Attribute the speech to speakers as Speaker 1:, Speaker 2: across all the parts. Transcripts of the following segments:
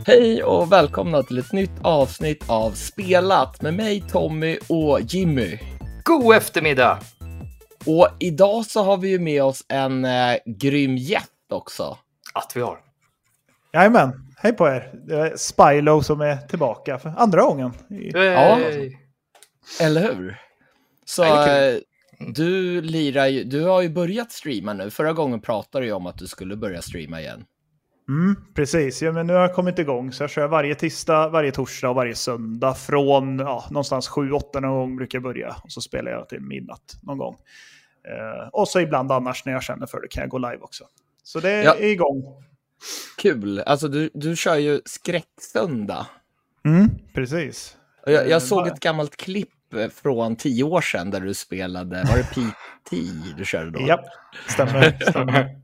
Speaker 1: Hej och välkomna till ett nytt avsnitt av Spelat med mig, Tommy och Jimmy.
Speaker 2: God eftermiddag!
Speaker 1: Och idag så har vi ju med oss en grym gäst också.
Speaker 2: Att vi har.
Speaker 3: Jajamän, hej på er. Det är Spylo som är tillbaka för andra gången.
Speaker 1: Ja, eller hur? Så
Speaker 2: Nej,
Speaker 1: du har ju börjat streama nu. Förra gången pratade du om att du skulle börja streama igen.
Speaker 3: Precis, ja, men nu har jag kommit igång så jag kör varje tisdag, varje torsdag och varje söndag från någonstans 7-8 någon gång brukar jag börja och så spelar jag till midnatt någon gång. Och så ibland annars när jag känner för det kan jag gå live också. Så det är igång.
Speaker 1: Kul, alltså du kör ju skräcksöndag.
Speaker 3: Precis.
Speaker 1: Jag såg ett gammalt klipp från 10 år sedan där du spelade, var det PT du körde då?
Speaker 3: Ja, stämmer.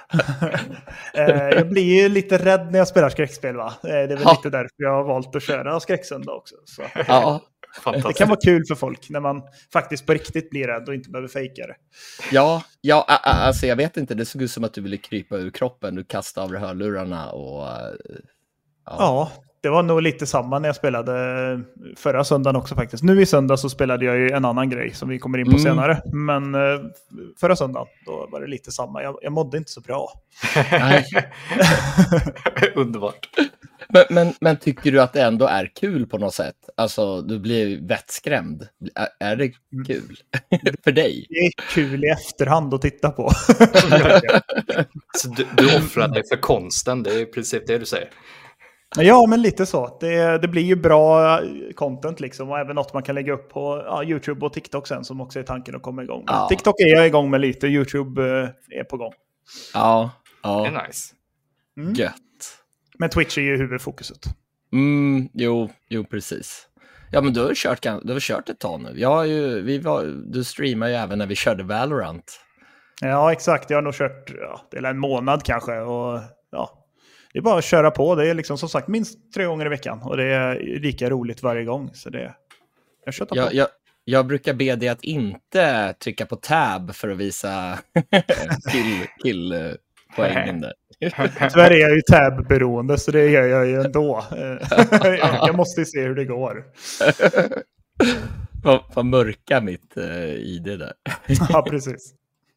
Speaker 3: Jag blir ju lite rädd när jag spelar skräckspel, va? Det är väl lite därför jag har valt att köra skräcksöndag också. Så.
Speaker 1: Ja.
Speaker 3: Det kan vara kul för folk när man faktiskt på riktigt blir rädd och inte behöver fejka det.
Speaker 1: Ja, alltså jag vet inte, det såg ut som att du ville krypa ur kroppen, du kastade av hörlurarna och...
Speaker 3: Ja, det var nog lite samma när jag spelade förra söndagen också faktiskt. Nu i söndag så spelade jag ju en annan grej som vi kommer in på senare. Men förra söndagen, då var det lite samma. Jag mådde inte så bra.
Speaker 1: Nej.
Speaker 2: Underbart.
Speaker 1: Men tycker du att det ändå är kul på något sätt? Alltså, du blir vettskrämd. Är det kul för dig?
Speaker 3: Det är kul i efterhand att titta på.
Speaker 2: Så du offrar dig för konsten, det är i princip det du säger.
Speaker 3: Ja, men lite så. Det blir ju bra content liksom. Och även något man kan lägga upp på YouTube och TikTok sen som också är tanken att komma igång. Ja. TikTok är jag igång med lite, YouTube är på gång.
Speaker 1: Ja.
Speaker 2: Det är nice.
Speaker 1: Gött.
Speaker 3: Men Twitch är ju huvudfokuset.
Speaker 1: Jo, precis. Ja, men du har kört ett tag nu. Du streamar ju även när vi körde Valorant.
Speaker 3: Ja, exakt. Jag har nog kört det är en månad kanske. Och det är bara att köra på. Det är liksom som sagt minst 3 gånger i veckan. Och det är lika roligt varje gång. Så jag köttar på.
Speaker 1: Jag brukar be dig att inte trycka på tab för att visa kill-poängen där.
Speaker 3: Tyvärr är jag ju tab-beroende så det gör jag ju ändå. Jag måste ju se hur det går.
Speaker 1: Vad mörka mitt ID där.
Speaker 3: Ja, precis.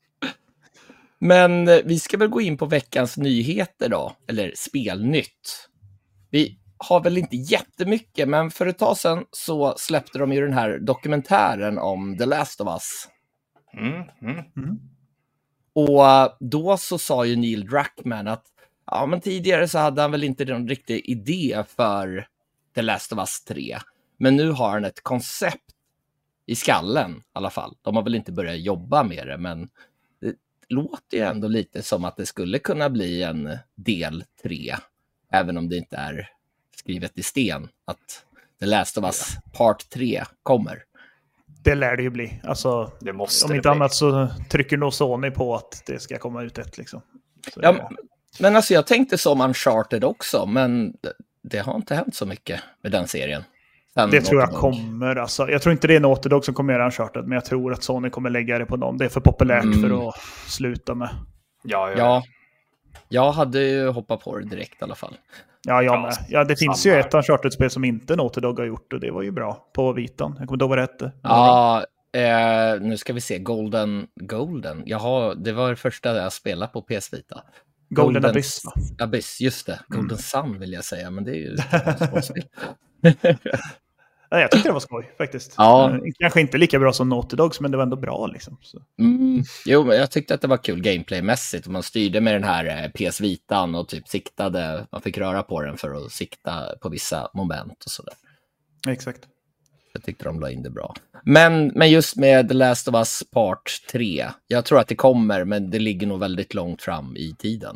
Speaker 1: Men vi ska väl gå in på veckans nyheter då, eller spelnytt. Vi har väl inte jättemycket, men för ett tag sedan så släppte de ju den här dokumentären om The Last of Us. Och då så sa ju Neil Druckmann att men tidigare så hade han väl inte någon riktig idé för The Last of Us 3. Men nu har han ett koncept i skallen i alla fall. De har väl inte börjat jobba med det, men det låter ju ändå lite som att det skulle kunna bli en del 3. Även om det inte är skrivet i sten att The Last of Us Part 3 kommer.
Speaker 3: Det lär det ju bli. Alltså,
Speaker 2: det måste
Speaker 3: om inte annat så trycker nog Sony på att det ska komma ut ett liksom.
Speaker 1: Men alltså jag tänkte som Uncharted också, men det har inte hänt så mycket med den serien.
Speaker 3: Det tror jag kommer. Alltså. Jag tror inte det är Naughty Dog som kommer göra Uncharted, men jag tror att Sony kommer lägga det på någon. Det är för populärt för att sluta med.
Speaker 2: Ja.
Speaker 1: Jag hade ju hoppat på det direkt i alla fall.
Speaker 3: Ja, jag med. Ja, det finns ju ett Uncharted-spel som inte Naughty Dog har gjort och det var ju bra på Vitan. Jag kommer inte ihåg vad det hette.
Speaker 1: Ja, nu ska vi se. Golden. Jaha, det var det första jag spelade på PS Vita.
Speaker 3: Golden Abyss.
Speaker 1: Abyss, just det. Golden Sun vill jag säga, men det är ju småspel.
Speaker 3: Nej, jag tyckte det var skoj faktiskt.
Speaker 1: Ja.
Speaker 3: Kanske inte lika bra som Naughty Dogs, men det var ändå bra liksom. Så.
Speaker 1: Jo, men jag tyckte att det var kul gameplaymässigt. Man styrde med den här PS Vitan och typ siktade. Man fick röra på den för att sikta på vissa moment och sådär.
Speaker 3: Exakt.
Speaker 1: Jag tyckte de la in det bra. Men just med The Last of Us Part 3. Jag tror att det kommer, men det ligger nog väldigt långt fram i tiden.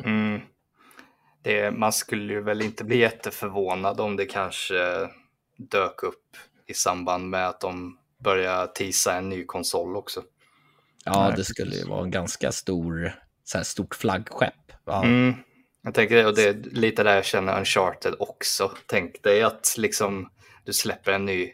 Speaker 2: Man skulle ju väl inte bli jätteförvånad om det kanske dök upp i samband med att de börjar teasa en ny konsol också.
Speaker 1: Ja, det skulle ju vara en ganska stort flaggskepp. Ja.
Speaker 2: Jag tänker, och det är lite där jag känner Uncharted också. Tänk dig att liksom du släpper en ny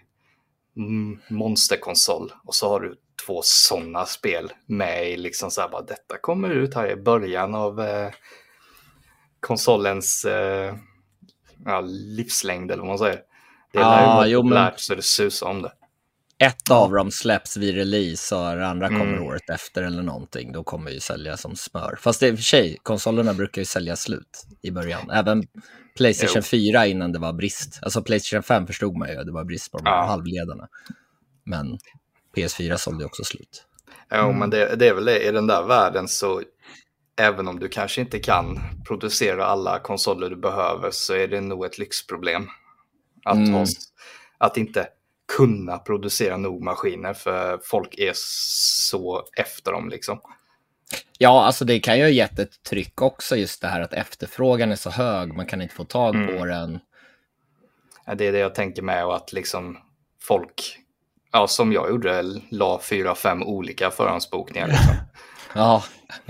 Speaker 2: monsterkonsol och så har du 2 sådana spel med i liksom så här, bara detta kommer ut här i början av konsolens livslängd eller vad man säger. Det lär ju vara populärt så det susar om det.
Speaker 1: Ett av dem släpps vid release och det andra kommer året efter eller någonting. Då kommer ju sälja som smör. Fast det är i och för sig, konsolerna brukar ju sälja slut i början. Även PlayStation 4 innan det var brist. Alltså PlayStation 5 förstod man ju, det var brist på de här halvledarna. Men PS4 sålde också slut.
Speaker 2: Ja, men det är väl det. I den där världen så även om du kanske inte kan producera alla konsoler du behöver så är det nog ett lyxproblem. Att inte kunna producera nog maskiner för folk är så efter dem liksom.
Speaker 1: Ja, alltså det kan ju ha gett ett tryck också just det här att efterfrågan är så hög, man kan inte få tag på den.
Speaker 2: Ja, det är det jag tänker med och att liksom folk, som jag gjorde, la 4-5 olika förhandsbokningar liksom.
Speaker 1: Ja.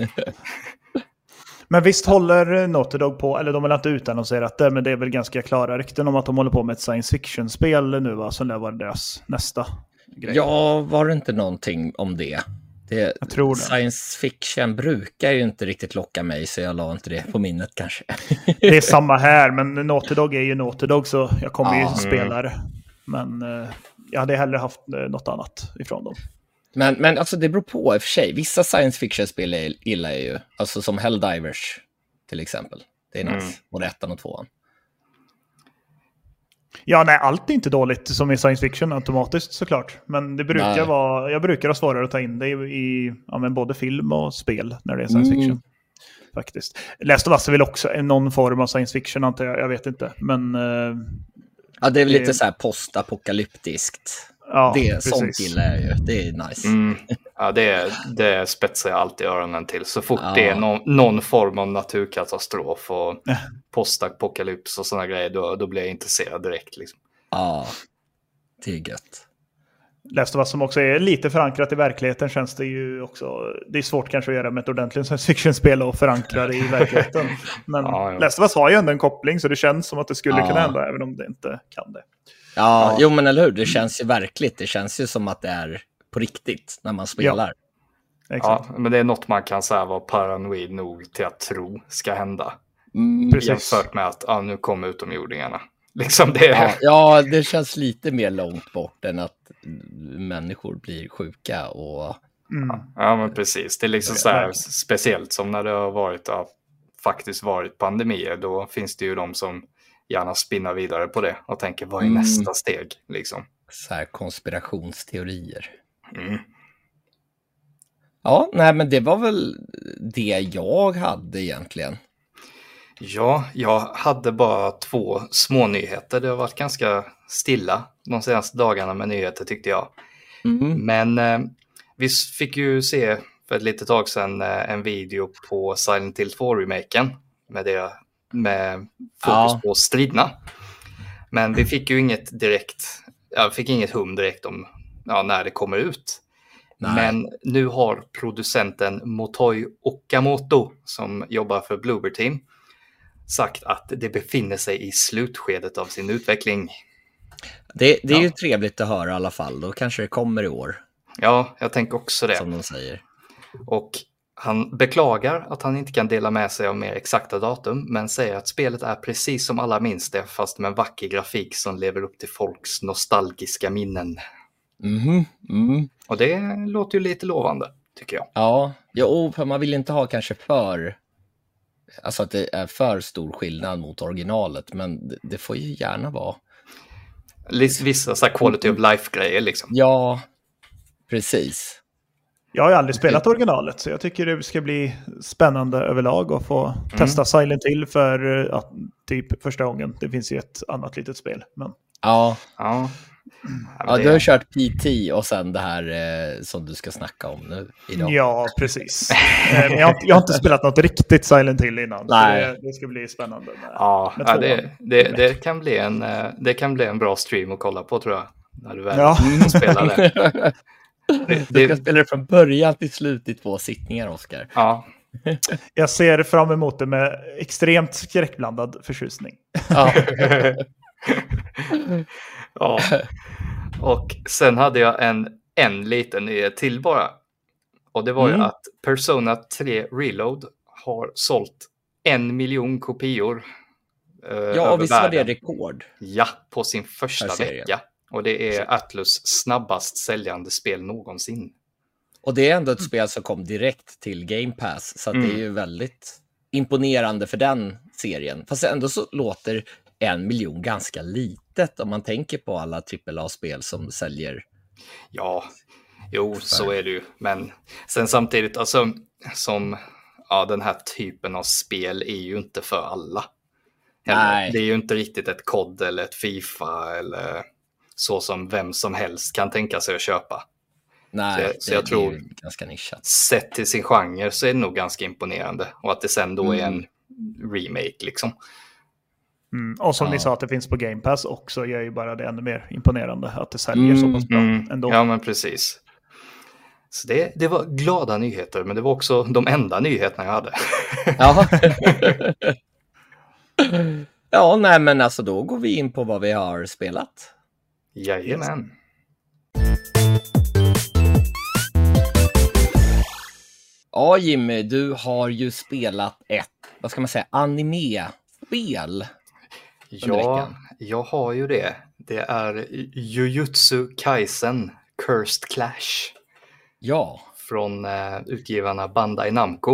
Speaker 3: Men visst håller Naughty Dog på, eller de har inte utannonserat det, men det är väl ganska klara rykten om att de håller på med ett science fiction-spel nu, va? Så det var deras nästa grej.
Speaker 1: Ja, var det inte någonting om det?
Speaker 3: Jag tror det.
Speaker 1: Science fiction brukar ju inte riktigt locka mig, så jag la inte det på minnet kanske.
Speaker 3: Det är samma här, men Naughty Dog är ju Naughty Dog, så jag kommer ju spela det. Men jag hade hellre haft något annat ifrån dem.
Speaker 1: Men alltså det beror på i och för sig. Vissa science fiction-spel gillar jag ju. Alltså som Helldivers till exempel. Det är nice. Både 1 och 2.
Speaker 3: Ja, nej, allt är inte dåligt som i science fiction automatiskt såklart. Men det brukar vara, jag brukar ha svårare att ta in det i både film och spel när det är science fiction. Faktiskt. Last of Us är väl också någon form av science fiction, antar jag vet inte. Men
Speaker 1: ja, det är väl lite så här postapokalyptiskt.
Speaker 3: Ja,
Speaker 1: sånt gillar jag ju. Det är nice.
Speaker 2: Ja, det spetsar jag alltid öronen till. Så fort det är någon form av naturkatastrof och postapokalyps och såna grejer, då blir jag intresserad direkt. Liksom.
Speaker 1: Ja, det är gött.
Speaker 3: Last of Us som också är lite förankrat i verkligheten känns det ju också. Det är svårt kanske att göra med ett ordentligt science fiction-spel och förankra det i verkligheten. Men Last of Us har ju ändå en koppling, så det känns som att det skulle kunna hända även om det inte kan det.
Speaker 1: Ja, jo men eller hur, det känns ju verkligt. Det känns ju som att det är på riktigt när man spelar.
Speaker 3: Exakt.
Speaker 2: Ja, men det är något man kan säga vara paranoid nog till att tro ska hända. Jämfört med att nu kommer utomjordingarna. Liksom det.
Speaker 1: Ja, det känns lite mer långt bort än att människor blir sjuka. Och...
Speaker 2: Ja, men precis. Det är liksom så här speciellt som när det har faktiskt varit pandemier. Då finns det ju de som gärna spinna vidare på det och tänker vad är nästa steg liksom.
Speaker 1: Så här konspirationsteorier. Ja, nej men det var väl det jag hade egentligen.
Speaker 2: Ja, jag hade bara 2 små nyheter. Det har varit ganska stilla de senaste dagarna med nyheter tyckte jag. Men vi fick ju se för ett litet tag sedan en video på Silent Hill 2-remaken med fokus på striderna. Men vi fick ju inget direkt, jag fick inget hum direkt om när det kommer ut. Nej. Men nu har producenten Motoi Okamoto som jobbar för Bloober Team sagt att det befinner sig i slutskedet av sin utveckling.
Speaker 1: Det är ju trevligt att höra i alla fall. Då kanske det kommer i år.
Speaker 2: Ja, jag tänker också det.
Speaker 1: Som de säger.
Speaker 2: Och han beklagar att han inte kan dela med sig av mer exakta datum, men säger att spelet är precis som alla minns det, fast med en vacker grafik som lever upp till folks nostalgiska minnen. Och det låter ju lite lovande, tycker jag.
Speaker 1: Ja, för man vill inte ha kanske alltså att det är för stor skillnad mot originalet, men det får ju gärna vara.
Speaker 2: Vissa så här quality of life-grejer liksom.
Speaker 1: Ja, precis.
Speaker 3: Jag har ju aldrig spelat originalet, så jag tycker det ska bli spännande överlag att få testa Silent Hill för typ första gången. Det finns ju ett annat litet spel. Men...
Speaker 1: Ja, du har kört PT och sen det här som du ska snacka om nu idag.
Speaker 3: Ja, precis. Men jag har inte spelat något riktigt Silent Hill innan. Nej. Det ska bli spännande.
Speaker 2: Det kan bli en bra stream att kolla på, tror jag. När du väl spelar det.
Speaker 1: Du ska spela det från början till slut i 2 sittningar, Oskar.
Speaker 2: Ja.
Speaker 3: Jag ser fram emot det med extremt skräckblandad förtjusning.
Speaker 2: Ja. Och sen hade jag en liten nyhet till bara. Och det var ju att Persona 3 Reload har sålt 1 miljon kopior
Speaker 1: Ja, och visst var det rekord?
Speaker 2: Ja, på sin första vecka. Och det är Atlus snabbast säljande spel någonsin.
Speaker 1: Och det är ändå ett spel som kom direkt till Game Pass. Så att det är ju väldigt imponerande för den serien. Fast ändå så låter 1 miljon ganska litet om man tänker på alla AAA-spel som säljer.
Speaker 2: Ja, jo, så är det ju. Men sen samtidigt, alltså, som den här typen av spel är ju inte för alla. Nej. Det är ju inte riktigt ett COD eller ett FIFA eller så som vem som helst kan tänka sig att köpa.
Speaker 1: Nej, så jag tror ganska nischat.
Speaker 2: Sett till sin genre så är det nog ganska imponerande. Och att det sen då är en remake liksom.
Speaker 3: Och som ni sa att det finns på Game Pass också gör ju bara det ännu mer imponerande att det säljer så pass bra ändå.
Speaker 2: Ja, men precis. Så det var glada nyheter, men det var också de enda nyheterna jag hade.
Speaker 1: Ja. Ja, nej, men alltså då går vi in på vad vi har spelat.
Speaker 2: Jajamän.
Speaker 1: Ja, Jimmy, du har ju spelat ett, vad ska man säga, anime-spel.
Speaker 2: Ja, jag har ju det. Det är Jujutsu Kaisen Cursed Clash.
Speaker 1: Ja.
Speaker 2: Från utgivarna Bandai Namco.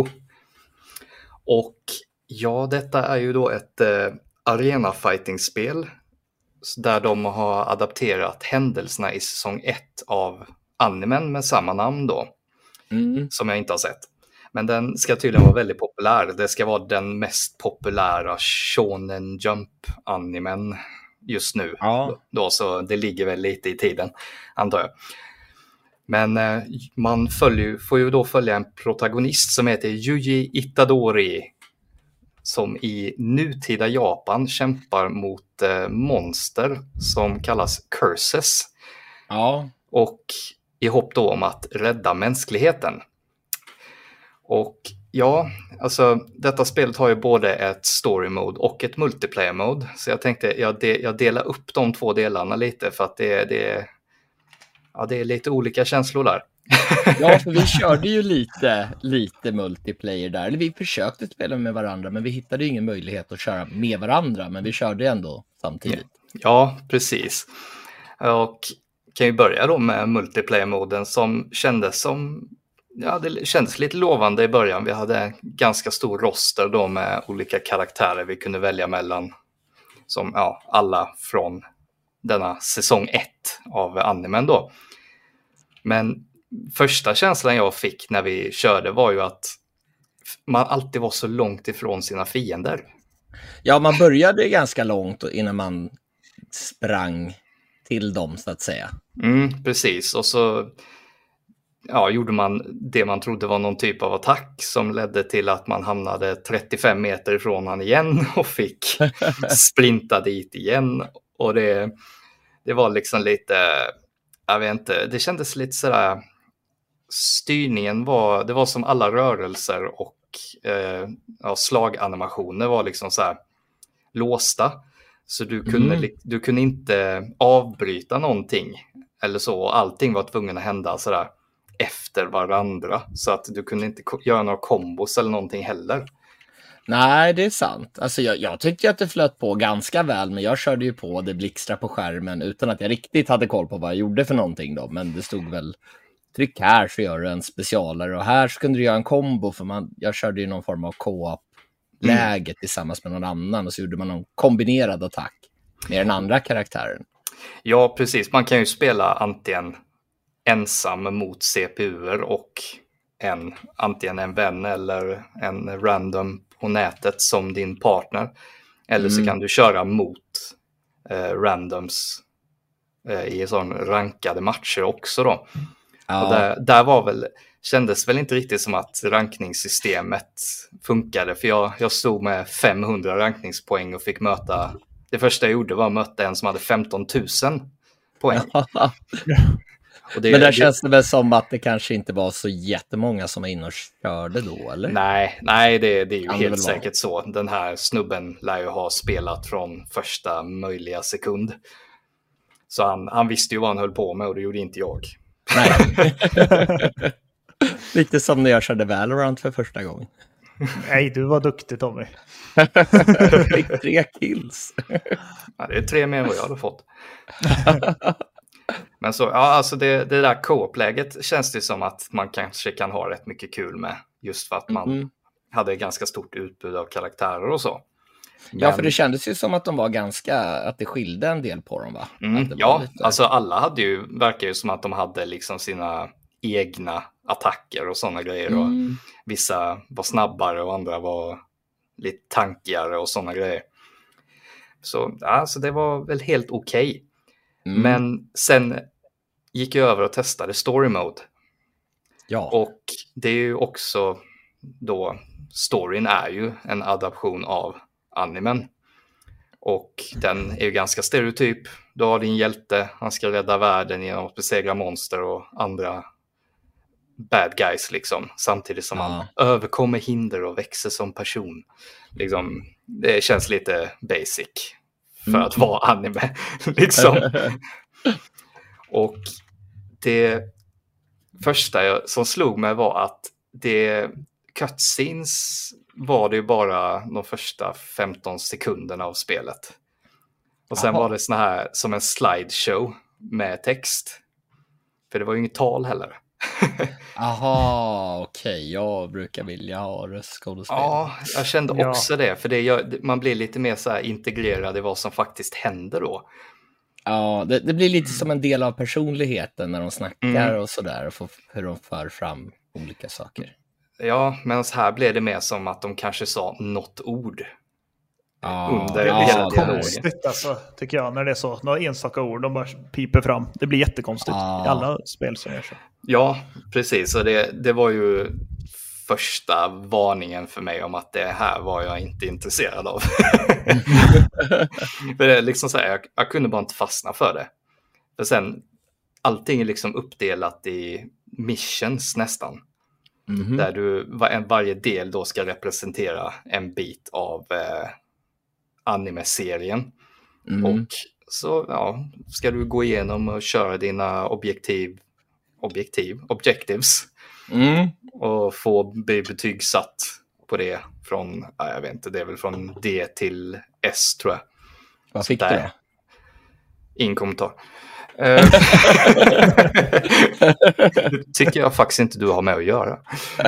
Speaker 2: Och ja, detta är ju då ett arena fighting-spel där de har adapterat händelserna i säsong 1 av animen med samma namn då. Som jag inte har sett. Men den ska tydligen vara väldigt populär. Det ska vara den mest populära Shonen Jump-animen just nu.
Speaker 1: Ja.
Speaker 2: Då, så det ligger väl lite i tiden, antar jag. Men man får ju då följa en protagonist som heter Yuji Itadori. Som i nutida Japan kämpar mot monster som kallas curses.
Speaker 1: Ja.
Speaker 2: Och i hopp då om att rädda mänskligheten. Och ja, alltså detta spelet har ju både ett story mode och ett multiplayer mode. Så jag tänkte jag delar upp de två delarna lite för att det är lite olika känslor där.
Speaker 1: Ja, för vi körde ju lite multiplayer där. Eller vi försökte spela med varandra, men vi hittade ingen möjlighet att köra med varandra. Men vi körde ändå samtidigt.
Speaker 2: Ja, precis. Och kan ju börja då med multiplayer-moden som kändes det kändes lite lovande i början. Vi hade en ganska stor roster då med olika karaktärer vi kunde välja mellan. Som alla från denna säsong 1 av animen då. Men första känslan jag fick när vi körde var ju att man alltid var så långt ifrån sina fiender.
Speaker 1: Ja, man började ganska långt innan man sprang till dem så att säga.
Speaker 2: Precis, och så gjorde man det man trodde var någon typ av attack som ledde till att man hamnade 35 meter ifrån han igen och fick sprinta dit igen. Och det var liksom lite, jag vet inte, det kändes lite sådär, styrningen det var som alla rörelser och slaganimationer var liksom så här låsta. Så du kunde inte avbryta någonting eller så. Allting var tvungen att hända sådär efter varandra. Så att du kunde inte göra några kombos eller någonting heller.
Speaker 1: Nej, det är sant. Alltså jag tyckte att det flöt på ganska väl, men jag körde ju på det blixtra på skärmen utan att jag riktigt hade koll på vad jag gjorde för någonting då. Men det stod väl, tryck här så gör du en specialare och här så kunde du göra en kombo för jag körde ju någon form av co-op-läge tillsammans med någon annan och så gjorde man någon kombinerad attack med den andra karaktären.
Speaker 2: Ja, precis. Man kan ju spela antingen ensam mot CPUer och antingen en vän eller en random på nätet som din partner. Eller så kan du köra mot randoms i sån rankade matcher också då. Ja. Och där kändes väl inte riktigt som att rankningssystemet funkade. För jag stod med 500 rankningspoäng och fick möta, det första jag gjorde var att möta en som hade 15 000 poäng.
Speaker 1: Men där känns det väl som att det kanske inte var så jättemånga som var inne och körde då, eller?
Speaker 2: Nej, det är ju helt säkert så. Den här snubben lär ju ha spelat från första möjliga sekund. Så han visste ju vad han höll på med och det gjorde inte jag.
Speaker 1: Nej. Lite som när jag körde Valorant för första gången.
Speaker 3: Nej, du var duktig Tommy.
Speaker 1: Jag fick 3 kills.
Speaker 2: Ja, det är 3 mer än vad jag hade fått. Men så, ja, alltså det där co-op-läget känns det som att man kanske kan ha rätt mycket kul med. Just för att man hade ganska stort utbud av karaktärer och så. Men...
Speaker 1: Ja, för det kändes ju som att de var att det skilde en del på dem, va?
Speaker 2: Ja, lite... alltså alla hade ju, verkar ju som att de hade liksom sina egna attacker och sådana grejer. Och vissa var snabbare och andra var lite tankigare och sådana grejer. Så alltså det var väl helt okej. Men sen gick jag över och testade story mode.
Speaker 1: Ja.
Speaker 2: Och det är ju också då, storyn är ju en adaption av animen. Och den är ju ganska stereotyp. Du har din hjälte, han ska rädda världen genom att besegra monster och andra bad guys liksom. Samtidigt som han överkommer hinder och växer som person. Liksom, det känns lite basic för att vara anime. Liksom. Och det första som slog mig var att cutscenes var det ju bara de första 15 sekunderna av spelet. Och sen var det såna här som en slideshow med text. För det var ju inget tal heller.
Speaker 1: Aha, okej. Jag brukar vilja ha röstskådespel.
Speaker 2: Ja, jag kände också det. För man blir lite mer så här integrerad i vad som faktiskt händer då.
Speaker 1: Ja, det blir lite som en del av personligheten när de snackar och sådär. Och hur de för fram olika saker.
Speaker 2: Ja, men här blev det mer som att de kanske sa något ord. Under
Speaker 3: det är
Speaker 2: hela
Speaker 3: så konstigt alltså, tycker jag, när det är så. Några enstaka ord, de bara piper fram. Det blir jättekonstigt i alla spel som gör så. Ja,
Speaker 2: precis. Och det var ju första varningen för mig om att det här var jag inte intresserad av. För det är liksom så här, jag kunde bara inte fastna för det. För sen, allting är liksom uppdelat i missions nästan. Där varje del då ska representera en bit av anime-serien. Och så ska du gå igenom och köra dina objectives. Och få betygsatt på det från, jag vet inte, det är väl från D till S tror jag.
Speaker 1: Vad fick du då?
Speaker 2: Ingen kommentar. Det tycker jag faktiskt inte du har med att göra.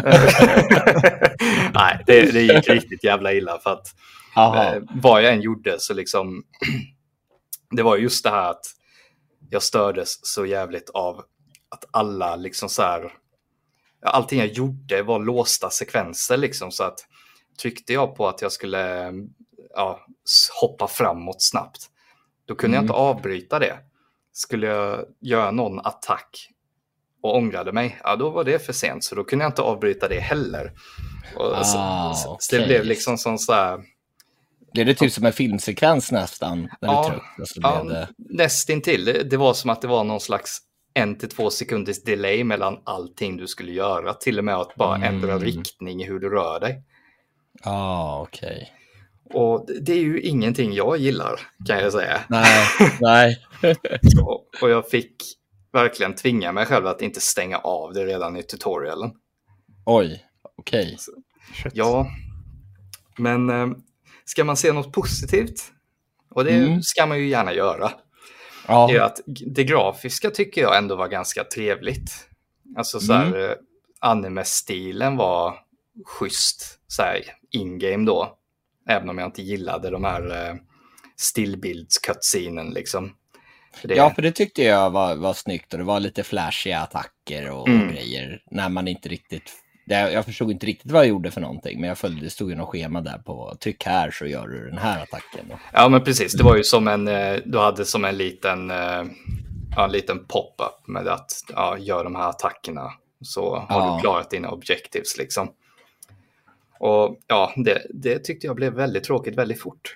Speaker 2: Nej, det gick riktigt jävla illa för att vad jag än gjorde så liksom det var just det här att jag stördes så jävligt av att alla liksom så här, allting jag gjorde var låsta sekvenser liksom, så att tryckte jag på att jag skulle hoppa framåt snabbt, då kunde jag inte avbryta det. Skulle jag göra någon attack och ångrade mig, då var det för sent, så då kunde jag inte avbryta det heller. Och så det blev liksom sån så här.
Speaker 1: Blev det typ som en filmsekvens nästan? När
Speaker 2: nästintill. Det var som att det var någon slags 1 till 2 sekunders delay mellan allting du skulle göra. Till och med att bara ändra riktning i hur du rör dig.
Speaker 1: Okej.
Speaker 2: Och det är ju ingenting jag gillar, kan jag säga.
Speaker 1: Nej.
Speaker 2: Och jag fick verkligen tvinga mig själv att inte stänga av det redan i tutorialen.
Speaker 1: Oj, okej.
Speaker 2: Ja, men ska man se något positivt, och det ska man ju gärna göra, är att det grafiska tycker jag ändå var ganska trevligt. Alltså så här, anime-stilen var schysst, så här in-game då. Även om jag inte gillade de här stillbilds-cutscenen liksom.
Speaker 1: För det tyckte jag var snyggt, och det var lite flashiga attacker och grejer. När man inte riktigt... Jag förstod inte riktigt vad jag gjorde för någonting, men jag följde, det stod ju något schema där på tryck här så gör du den här attacken.
Speaker 2: Ja, men precis. Det var ju som du hade som en liten pop-up med att gör de här attackerna, så har du klarat dina objectives liksom. Och det tyckte jag blev väldigt tråkigt väldigt fort.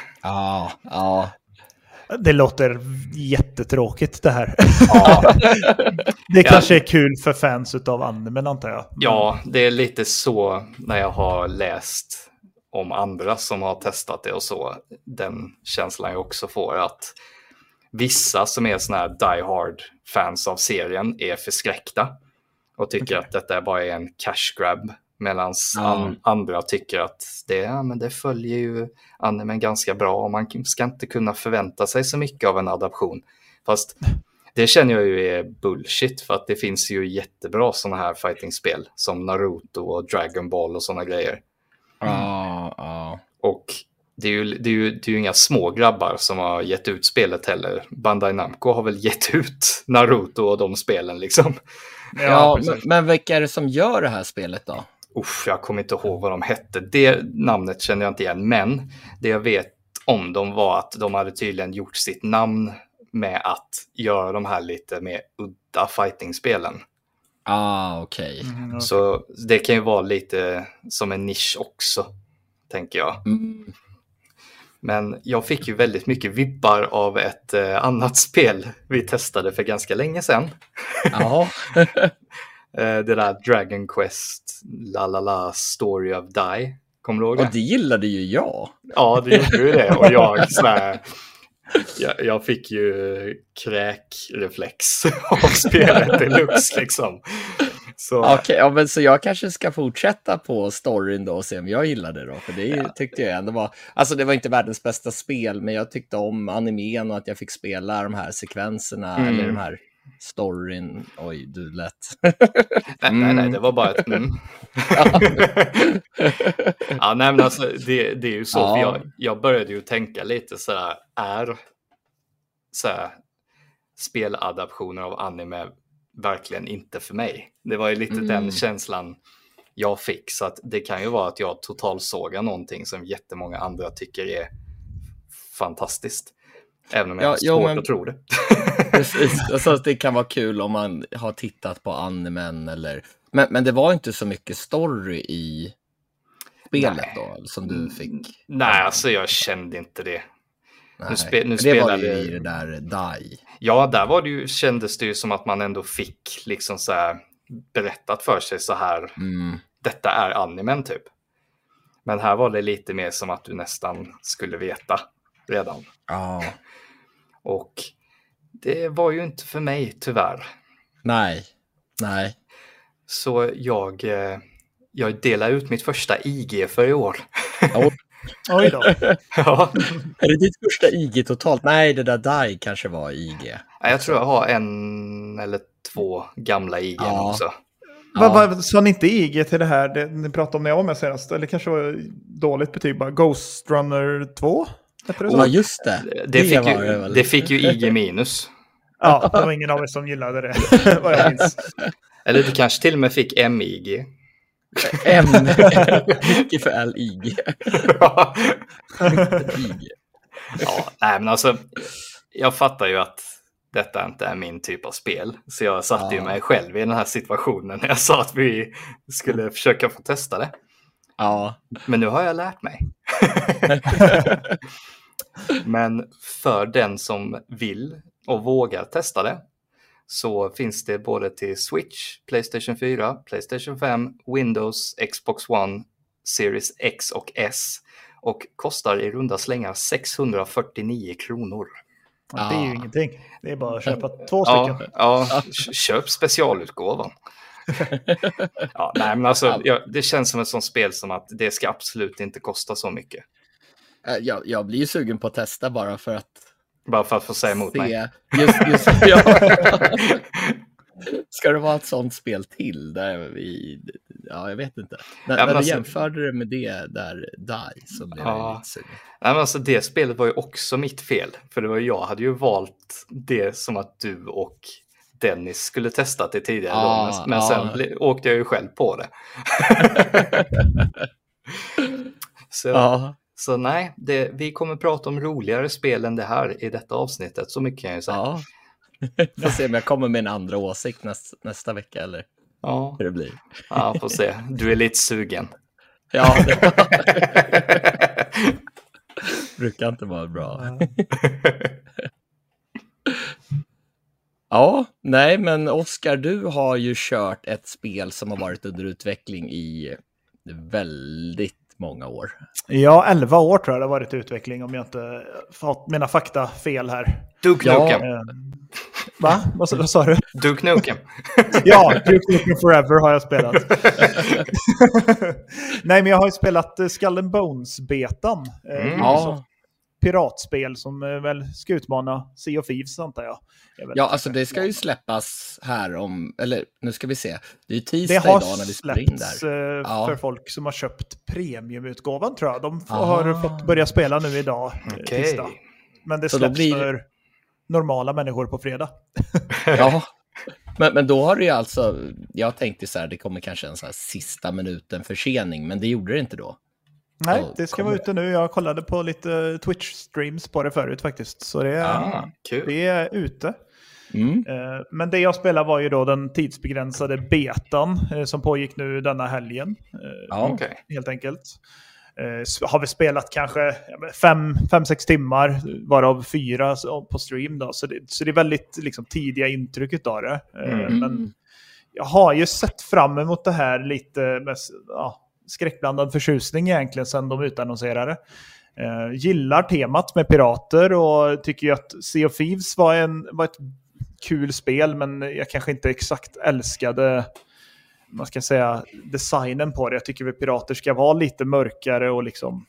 Speaker 3: Det låter jättetråkigt det här. Det kanske är kul för fans av animen, antar jag.
Speaker 2: Ja, det är lite så när jag har läst om andra som har testat det och så. Den känslan jag också får, att vissa som är såna här die-hard fans av serien är förskräckta och tycker att detta bara är en cash grab Medan andra tycker att det följer ju animen ganska bra och man ska inte kunna förvänta sig så mycket av en adaption. Fast det känner jag ju är bullshit, för att det finns ju jättebra sådana här fighting-spel som Naruto och Dragon Ball och sådana grejer. Och det är ju inga små grabbar som har gett ut spelet heller. Bandai Namco har väl gett ut Naruto och de spelen liksom.
Speaker 1: Ja, men vilka är det som gör det här spelet då?
Speaker 2: Jag kommer inte ihåg vad de hette. Det namnet känner jag inte igen. Men det jag vet om dem var att de hade tydligen gjort sitt namn med att göra de här lite mer udda fighting-spelen.
Speaker 1: Okej.
Speaker 3: Okay.
Speaker 2: Så det kan ju vara lite som en nisch också, tänker jag. Men jag fick ju väldigt mycket vibbar av ett annat spel vi testade för ganska länge sedan.
Speaker 1: Ja.
Speaker 2: Det där Dragon Quest, Story of Die. Kommer du ihåg det?
Speaker 1: Och det gillade ju jag.
Speaker 2: Ja, det gjorde ju det. Och jag fick ju kräkreflex av spelet deluxe liksom.
Speaker 1: Okej, men så jag kanske ska fortsätta på storyn då och se om jag gillade det då. För det tyckte jag ändå var... Alltså det var inte världens bästa spel, men jag tyckte om animen och att jag fick spela de här sekvenserna eller de här storyn. Oj, du lätt.
Speaker 2: Nej, det var bara ett Ja, nej, men alltså det är ju så. För jag började ju tänka lite sådär, speladaptioner av anime verkligen inte för mig. Det var ju lite den känslan jag fick, så att det kan ju vara att jag totalsågar någonting som jättemånga andra tycker är fantastiskt. Även om jag har svårt att tro det.
Speaker 1: Precis, alltså, det kan vara kul om man har tittat på animen eller... Men det var inte så mycket story i spelet då, som du fick?
Speaker 2: Nej, alltså jag kände inte det.
Speaker 1: Nu det var ju i det där Die.
Speaker 2: Ja, där kändes det ju som att man ändå fick liksom så här berättat för sig så här. Detta är animen typ. Men här var det lite mer som att du nästan skulle veta redan. Och det var ju inte för mig tyvärr. Nej. Så jag delar ut mitt första IG för i år.
Speaker 3: Oj då.
Speaker 1: Ja. Är det ditt första IG totalt? Nej, det där Die kanske var IG.
Speaker 2: Jag tror jag har 1 eller 2 gamla IG också.
Speaker 3: Sa ni inte IG till det här ni pratade om när jag var med senast? Eller kanske var dåligt betyg bara. Ghost Runner 2?
Speaker 1: Ja, just det.
Speaker 2: Det fick ju IG minus.
Speaker 3: Ja, det var ingen av er som gillade det. Vad jag minns.
Speaker 2: Eller du kanske till och med fick MIG.
Speaker 1: Mycket för LIG.
Speaker 2: Nej, men alltså jag fattar ju att detta inte är min typ av spel. Så jag satte ju mig själv i den här situationen när jag sa att vi skulle försöka få testa det. Men nu har jag lärt mig. Men för den som vill och vågar testa det, så finns det både till Switch, PlayStation 4, PlayStation 5, Windows, Xbox One, Series X och S. Och kostar i runda slängar 649 kronor.
Speaker 3: Det är ju ingenting. Det är bara att köpa 2 stycken.
Speaker 2: Köp specialutgåvan. Nej, men alltså, det känns som ett sånt spel som att det ska absolut inte kosta så mycket.
Speaker 1: Jag blir ju sugen på att testa bara för att
Speaker 2: få säga emot mig.
Speaker 1: Just Ska det vara ett sånt spel till där jag vet inte. När du jämförde det med det där Die så blev jag lite sugen.
Speaker 2: Nej, men alltså det spelet var ju också mitt fel. För jag hade ju valt det som att du och Dennis skulle testa det tidigare. Men sen åkte jag ju själv på det. Så nej, vi kommer prata om roligare spel än det här i detta avsnittet. Så mycket kan jag ju säga.
Speaker 1: Får se om jag kommer med en andra åsikt nästa vecka eller hur det blir.
Speaker 2: Ja, får se. Du är lite sugen.
Speaker 1: Ja, brukar inte vara bra. Nej, men Oskar, du har ju kört ett spel som har varit under utveckling i väldigt många år.
Speaker 3: Ja, 11 år tror jag det har varit utveckling om jag inte fått mina fakta fel här.
Speaker 2: Duke Nukem.
Speaker 3: Va? Vad sa du?
Speaker 2: Duke Nukem.
Speaker 3: Ja, Duke Nukem Forever har jag spelat. Nej, men jag har ju spelat Skull and Bones-betan. Piratspel som väl ska utmana Sea of Thieves, antar jag.
Speaker 1: Ja, alltså det ska ju släppas här om, eller nu ska vi se. Det är ju tisdag idag när vi spelar in där.
Speaker 3: Det har släppts för folk som har köpt premiumutgåvan, tror jag. De har fått börja spela nu idag, tisdag. Men det släpps för normala människor på fredag.
Speaker 1: Ja, men då har det ju alltså, jag tänkte så här, det kommer kanske en så här sista minuten försening, men det gjorde det inte då.
Speaker 3: Nej, det ska vara ute nu. Jag kollade på lite Twitch-streams på det förut faktiskt. Så det är ute. Men det jag spelade var ju då den tidsbegränsade betan som pågick nu denna helgen. Helt enkelt. Har vi spelat kanske 5-6 timmar, varav 4 på stream då. Så det är väldigt liksom tidiga intryck av det. Men jag har ju sett fram emot det här lite med skräckblandad förtjusning egentligen sedan de utannonserade. Gillar temat med pirater och tycker ju att Sea of Thieves var ett kul spel, men jag kanske inte exakt älskade, man ska säga, designen på det. Jag tycker att pirater ska vara lite mörkare och liksom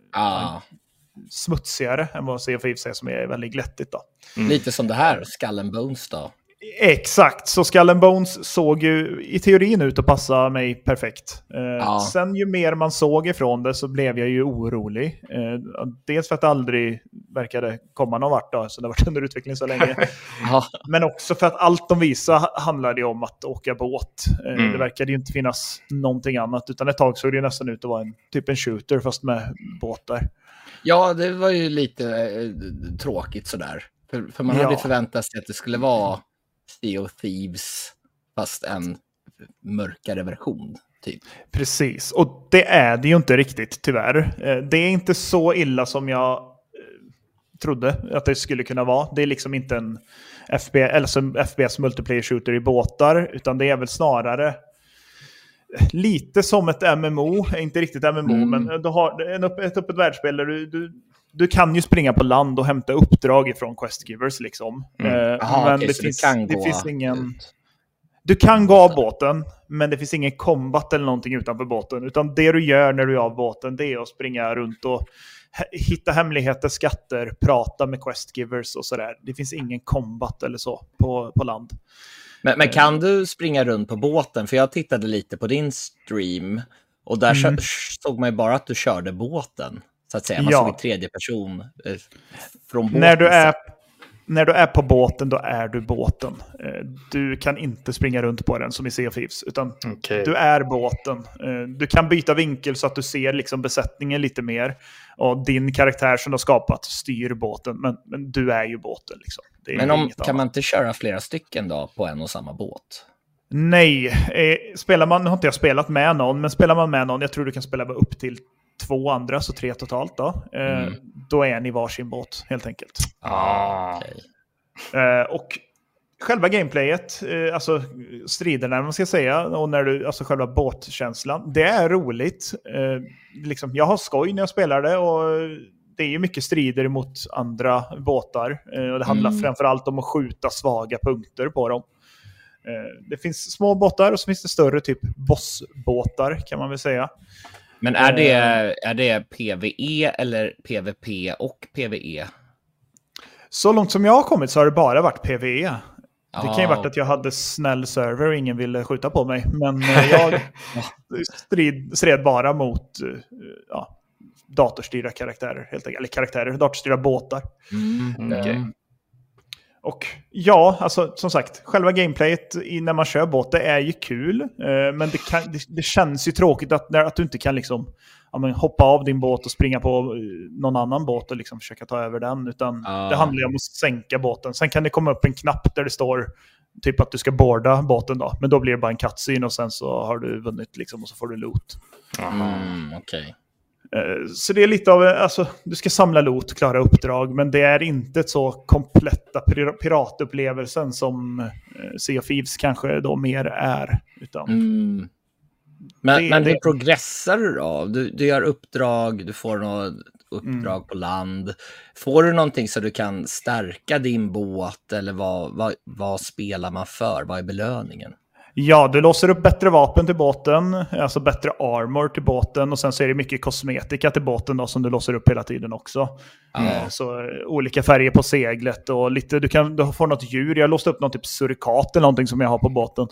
Speaker 3: smutsigare än vad Sea of Thieves är, som är väldigt glättigt då.
Speaker 1: Lite som det här, Skull and Bones då.
Speaker 3: Exakt, så Skull and Bones såg ju i teorin ut att passa mig perfekt. Sen ju mer man såg ifrån det så blev jag ju orolig. Dels för att det aldrig verkade komma någon vart då, så det har varit under utveckling så länge. Men också för att allt de visade handlade ju om att åka båt. Det verkade ju inte finnas någonting annat, utan ett tag såg det nästan ut att vara en shooter fast med båtar. Ja,
Speaker 1: det var ju lite tråkigt sådär. För man hade förväntat sig att det skulle vara Sea of Thieves fast en mörkare version typ.
Speaker 3: Precis, och det är det ju inte riktigt tyvärr. Det är inte så illa som jag trodde att det skulle kunna vara. Det är liksom inte en FPS multiplayer shooter i båtar, utan det är väl snarare lite som ett MMO, inte riktigt MMO, men du har ett öppet världsspel där du kan ju springa på land och hämta uppdrag ifrån questgivers liksom. Men det finns ingen... Du kan gå av båten, men det finns ingen combat eller någonting utanför båten. Utan det du gör när du är av båten, det är att springa runt och hitta hemligheter, skatter, prata med questgivers och sådär. Det finns ingen combat eller så på land.
Speaker 1: Men kan du springa runt på båten? För jag tittade lite på din stream och där såg man ju bara att du körde båten. Så att säga, man såg i tredje person från båten. När du är på båten, då är du båten. Du kan inte springa runt på den som i Sea of Thieves, utan du är båten. Du kan byta vinkel så att du ser liksom besättningen lite mer. Och din karaktär som du har skapat styr båten, men du är ju båten. Liksom. Men kan man inte köra flera stycken då på en och samma båt?
Speaker 3: Nej, nu har inte jag spelat med någon, men spelar man med någon, jag tror du kan spela upp till 2 andra, så 3 totalt då. Då är ni varsin båt, helt enkelt. Och själva gameplayet, alltså striderna man ska säga, och alltså själva båtkänslan, det är roligt. Liksom, jag har skoj när jag spelar det, och det är ju mycket strider mot andra båtar. Och det handlar framförallt om att skjuta svaga punkter på dem. Det finns små båtar och så finns det större typ bossbåtar, kan man väl säga.
Speaker 1: Men är det PvE eller PvP och PvE?
Speaker 3: Så långt som jag har kommit så har det bara varit PvE. Det kan ju varit att jag hade snäll server och ingen ville skjuta på mig. Men jag stred bara mot datorstyrda karaktärer, helt enkelt. Eller datorstyrda båtar. Och ja, alltså som sagt, själva gameplayet när man kör båt, det är ju kul. Men det känns ju tråkigt att du inte kan liksom hoppa av din båt och springa på någon annan båt och liksom försöka ta över den. Utan det handlar ju om att sänka båten. Sen kan det komma upp en knapp där det står typ att du ska boarda båten då. Men då blir det bara en cutscene och sen så har du vunnit liksom, och så får du loot.
Speaker 1: Okej.
Speaker 3: Så det är lite av, alltså du ska samla loot, klara uppdrag, men det är inte ett så kompletta piratupplevelsen som Sea of Thieves kanske då mer är. Utan
Speaker 1: Men hur progressar du då? Du gör uppdrag, du får något uppdrag på land. Får du någonting så du kan stärka din båt, eller vad spelar man för? Vad är belöningen?
Speaker 3: Ja, du låser upp bättre vapen till båten, alltså bättre armor till båten, och sen så är det mycket kosmetika till båten då, som du låser upp hela tiden också. Så olika färger på seglet och lite, du får något djur. Jag låste upp någon typ surikat eller någonting som jag har på båten.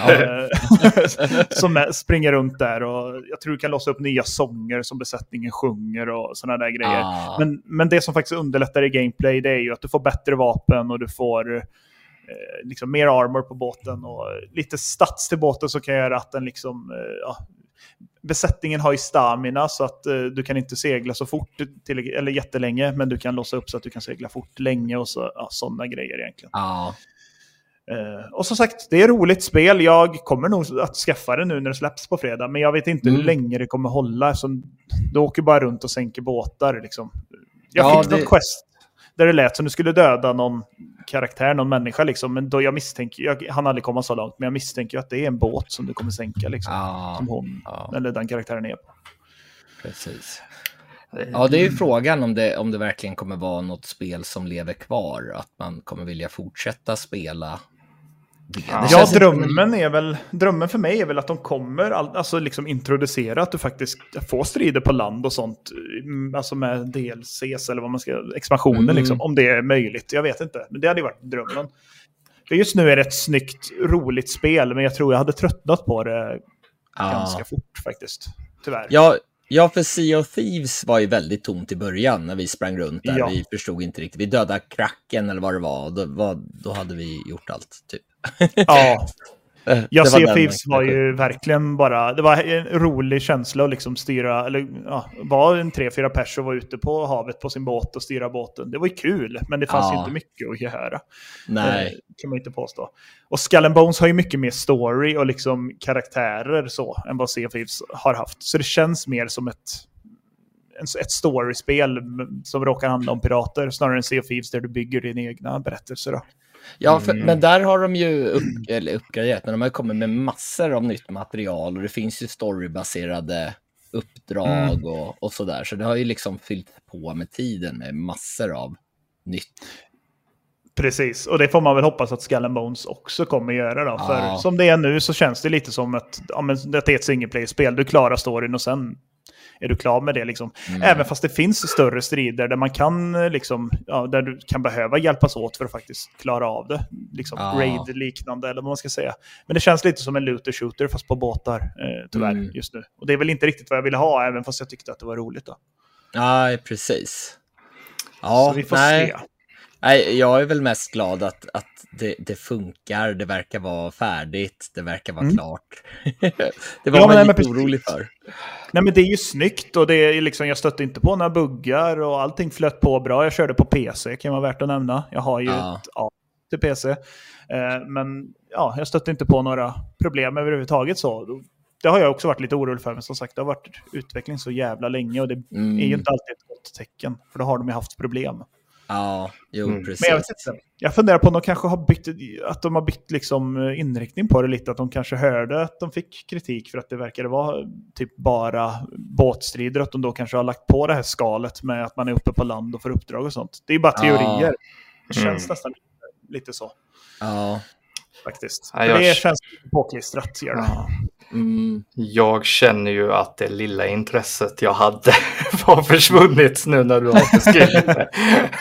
Speaker 3: Som springer runt där, och jag tror du kan låsa upp nya sånger som besättningen sjunger och sådana där grejer. Men det som faktiskt underlättar i gameplay, det är ju att du får bättre vapen och du får liksom mer armor på båten och lite stats till båten som kan göra att den liksom besättningen har ju stamina, så att du kan inte segla så fort eller jättelänge, men du kan låsa upp så att du kan segla fort länge och sådana grejer egentligen. Och som sagt, det är roligt spel. Jag kommer nog att skaffa det nu när det släpps på fredag, men jag vet inte hur länge det kommer hålla, så du åker bara runt och sänker båtar liksom. Jag fick något quest där det lät som du skulle döda någon karaktär, någon människa liksom, men då jag misstänker, han aldrig komma så långt, men jag misstänker att det är en båt som du kommer sänka liksom, som hon eller den karaktären är på.
Speaker 1: Precis. Ja, det är ju frågan om det verkligen kommer vara något spel som lever kvar, att man kommer vilja fortsätta spela.
Speaker 3: Drömmen för mig är väl att de kommer alltså liksom introducera att du faktiskt får strider på land och sånt, alltså med DLCs eller vad man ska, expansioner liksom, om det är möjligt. Jag vet inte, men det hade ju varit drömmen. För just nu är det ett snyggt, roligt spel, men jag tror jag hade tröttnat på det ganska fort faktiskt, tyvärr.
Speaker 1: Ja, för Sea of Thieves var ju väldigt tomt i början när vi sprang runt där. Vi förstod inte riktigt. Vi dödade kracken eller vad det var. Då hade vi gjort allt, typ.
Speaker 3: Ja, Sea of Thieves var ju verkligen bara... Det var en rolig känsla att liksom styra... Eller var en 3-4 personer var ute på havet på sin båt och styra båten. Det var ju kul, men det fanns ju inte mycket att göra.
Speaker 1: Nej.
Speaker 3: Kan man inte påstå. Och Skull and Bones har ju mycket mer story och liksom karaktärer så än vad Sea of Thieves har haft. Så det känns mer som ett storyspel som råkar handla om pirater snarare än Sea of Thieves där du bygger din egna berättelser då.
Speaker 1: Ja, men där har de ju uppgraderat, men de har kommit med massor av nytt material, och det finns ju storybaserade uppdrag och sådär, så det har ju liksom fyllt på med tiden med massor av nytt.
Speaker 3: Precis, och det får man väl hoppas att Skull and Bones också kommer göra då, för som det är nu så känns det lite som att det är ett singleplay-spel, du klarar storyn och sen är du klar med det liksom. Även fast det finns större strider där man kan liksom, där du kan behöva hjälpas åt för att faktiskt klara av det. Liksom raid-liknande eller vad man ska säga. Men det känns lite som en looter-shooter fast på båtar tyvärr just nu. Och det är väl inte riktigt vad jag ville ha, även fast jag tyckte att det var roligt då.
Speaker 1: Nej, precis. Ja,
Speaker 3: så vi får se.
Speaker 1: Nej, jag är väl mest glad att det funkar, det verkar vara färdigt, det verkar vara klart. Det var man lite orolig för.
Speaker 3: Nej, men det är ju snyggt, och det är liksom, jag stötte inte på några buggar och allting flöt på bra. Jag körde på PC, kan vara värt att nämna. Jag har ju ett till PC. Men jag stötte inte på några problem överhuvudtaget så. Det har jag också varit lite orolig för, men som sagt, det har varit utveckling så jävla länge, och det är ju inte alltid ett gott tecken, för då har de ju haft problem.
Speaker 1: Ja, precis.
Speaker 3: Men jag funderar på om de kanske har bytt liksom inriktning på det lite, att de kanske hörde att de fick kritik för att det verkade vara typ bara båtstrider, att de då kanske har lagt på det här skalet med att man är uppe på land och får uppdrag och sånt. Det är bara teorier. Det känns nästan lite så. Ja. Faktiskt. Det känns påklistrat, gör det.
Speaker 2: Jag känner ju att det lilla intresset jag hade har försvunnit nu när du har beskrivit det.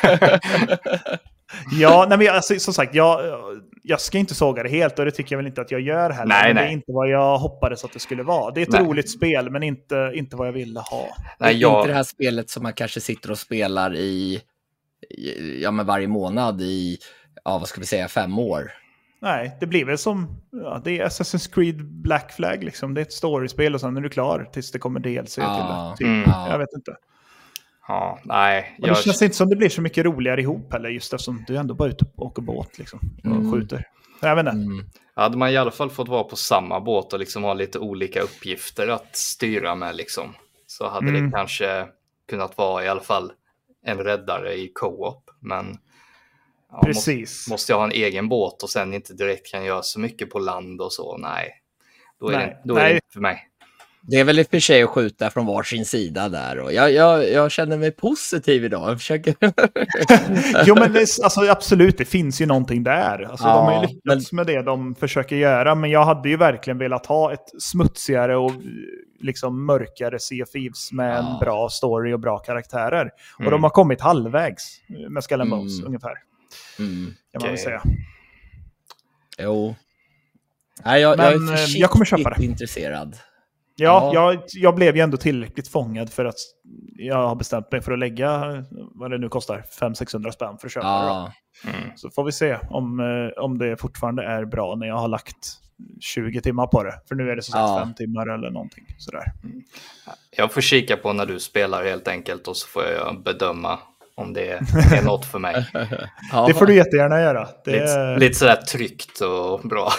Speaker 3: Nej, men alltså, som sagt, jag ska inte såga det helt, och det tycker jag väl inte att jag gör heller. Nej. Det är inte vad jag hoppades att det skulle vara. Det är ett roligt spel, men inte vad jag ville ha.
Speaker 1: Nej, inte det här spelet som man kanske sitter och spelar men varje månad i, vad ska vi säga, 5 år.
Speaker 3: Nej, det blir väl som det är Assassin's Creed Black Flag liksom. Det är ett storyspel och sen är du klar tills det kommer DLC till det. Jag vet inte.
Speaker 2: Ja, nej.
Speaker 3: Det känns inte som det blir så mycket roligare ihop heller, just eftersom du ändå bara är ute och åker båt liksom, och skjuter. Jag vet inte.
Speaker 2: Hade man i alla fall fått vara på samma båt och liksom ha lite olika uppgifter att styra med liksom, så hade det kanske kunnat vara i alla fall en räddare i co-op, men
Speaker 3: precis.
Speaker 2: Måste jag ha en egen båt och sen inte direkt kan göra så mycket på land och så? Nej, då är det inte för mig.
Speaker 1: Det är väl i och för sig att skjuta från varsin sida där. Och jag känner mig positiv idag. Jag försöker...
Speaker 3: Jo, men alltså, absolut, det finns ju någonting där. Alltså,
Speaker 1: Ja,
Speaker 3: de har ju lyckats med det de försöker göra. Men jag hade ju verkligen velat ha ett smutsigare och liksom mörkare Sea of Thieves med en bra story och bra karaktärer. Och de har kommit halvvägs med Skull and Bones ungefär. Kan man väl säga.
Speaker 1: Jo. Nej, jag är försiktigt
Speaker 3: jag kommer köpa det.
Speaker 1: intresserad.
Speaker 3: Ja, jag blev ju ändå tillräckligt fångad för att jag har bestämt mig för att lägga vad det nu kostar, 500-600 spänn för att köpa det då. Så får vi se om det fortfarande är bra när jag har lagt 20 timmar på det. För nu är det så sagt 5 timmar eller någonting sådär.
Speaker 2: Jag får kika på när du spelar helt enkelt och så får jag bedöma om det är något för mig.
Speaker 3: Det får du jättegärna göra.
Speaker 2: Lite sådär tryggt och bra.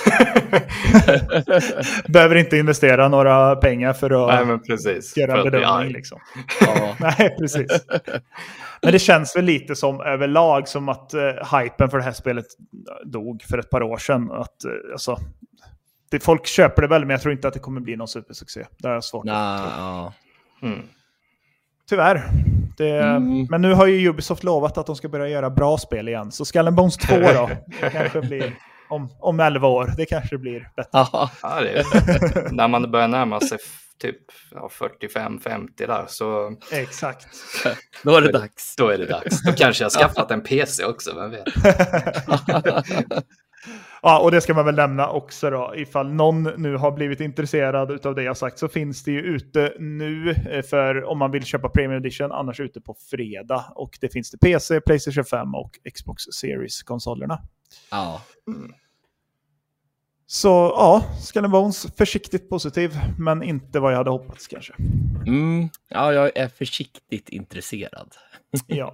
Speaker 3: Behöver inte investera några pengar för att göra en bedömning. Liksom. Nej, precis. Men det känns väl lite som överlag som att hypen för det här spelet dog för ett par år sedan. Att, alltså, folk köper det väl, men jag tror inte att det kommer bli någon supersuccé. Det är svårt. Tyvärr. Men nu har ju Ubisoft lovat att de ska börja göra bra spel igen. Så Skull and Bones 2 då kanske blir om 11 år. Det kanske blir bättre.
Speaker 2: Ja, när man börjar närma sig typ 45-50 där så...
Speaker 3: Exakt.
Speaker 1: Då är det dags.
Speaker 2: Då är det dags. Då kanske jag har skaffat en PC också, vem vet.
Speaker 3: Ja, och det ska man väl nämna också då. Ifall någon nu har blivit intresserad av det jag sagt så finns det ju ute nu för om man vill köpa Premium Edition, annars ute på fredag. Och det finns det PC, PlayStation 5 och Xbox Series-konsolerna.
Speaker 1: Ja.
Speaker 3: Så ja, Skull and Bones försiktigt positiv, men inte vad jag hade hoppats kanske.
Speaker 1: Ja, jag är försiktigt intresserad.
Speaker 3: Ja.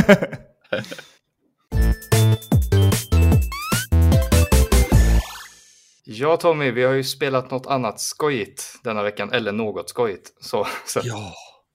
Speaker 2: Ja, Tommy, vi har ju spelat något annat skojigt denna veckan, eller något skojigt. Så.
Speaker 1: Ja,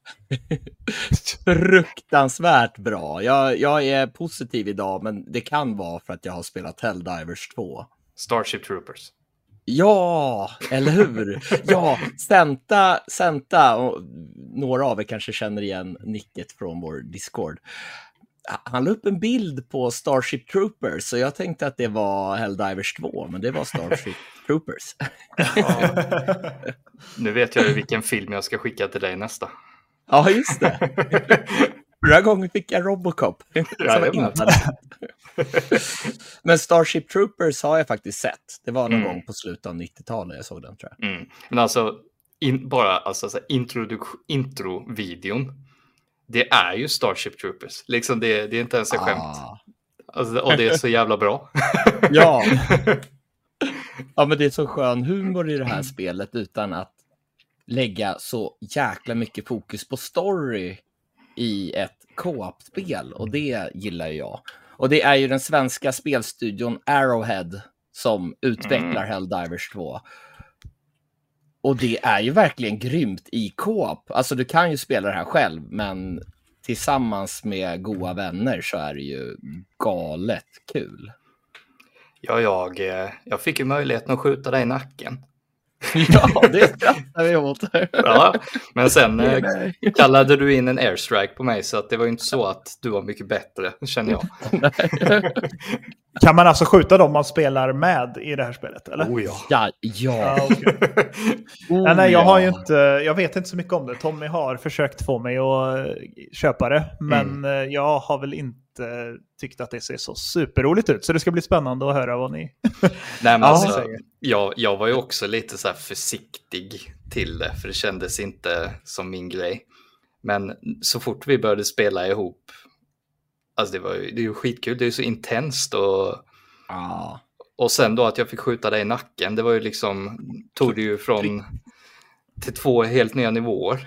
Speaker 1: fruktansvärt bra. Jag är positiv idag, men det kan vara för att jag har spelat Helldivers 2.
Speaker 2: Starship Troopers.
Speaker 1: Ja, eller hur? Ja, Senta, och några av er kanske känner igen nicket från vår Discord. Han la upp en bild på Starship Troopers, så jag tänkte att det var Helldivers 2, men det var Starship Troopers.
Speaker 2: Ja. Nu vet jag ju vilken film jag ska skicka till dig nästa.
Speaker 1: Ja, just det. Förra gången fick jag Robocop. Men Starship Troopers har jag faktiskt sett. Det var någon gång på slutet av 90-talet jag såg den, tror jag.
Speaker 2: Men alltså, intro-videon. Det är ju Starship Troopers. Liksom det är inte ens ett skämt. Alltså, och det är så jävla bra.
Speaker 1: Ja. Ja, men det är så skön humor i det här spelet utan att lägga så jäkla mycket fokus på story i ett co-op-spel. Och det gillar jag. Och det är ju den svenska spelstudion Arrowhead som utvecklar Helldivers 2. Och det är ju verkligen grymt i co-op. Alltså du kan ju spela det här själv, men tillsammans med goda vänner så är det ju galet kul.
Speaker 2: Ja, jag fick ju möjligheten att skjuta dig i nacken.
Speaker 1: Ja, det skrattar vi åt.
Speaker 2: Ja, men sen kallade du in en airstrike på mig, så att det var ju inte så att du var mycket bättre, känner jag.
Speaker 3: Kan man alltså skjuta dem man spelar med i det här spelet, eller?
Speaker 2: Oh ja.
Speaker 1: Ja.
Speaker 3: Okay. Nej, jag vet inte så mycket om det. Tommy har försökt få mig att köpa det, men jag har väl inte tyckt att det ser så superroligt ut, så det ska bli spännande att höra vad ni
Speaker 2: Nej, men alltså, jag var ju också lite så här försiktig till det, för det kändes inte som min grej. Men så fort vi började spela ihop, alltså det är ju skitkul, det är ju så intenst och sen då att jag fick skjuta dig i nacken, det var ju liksom, tog det ju till 2 helt nya nivåer.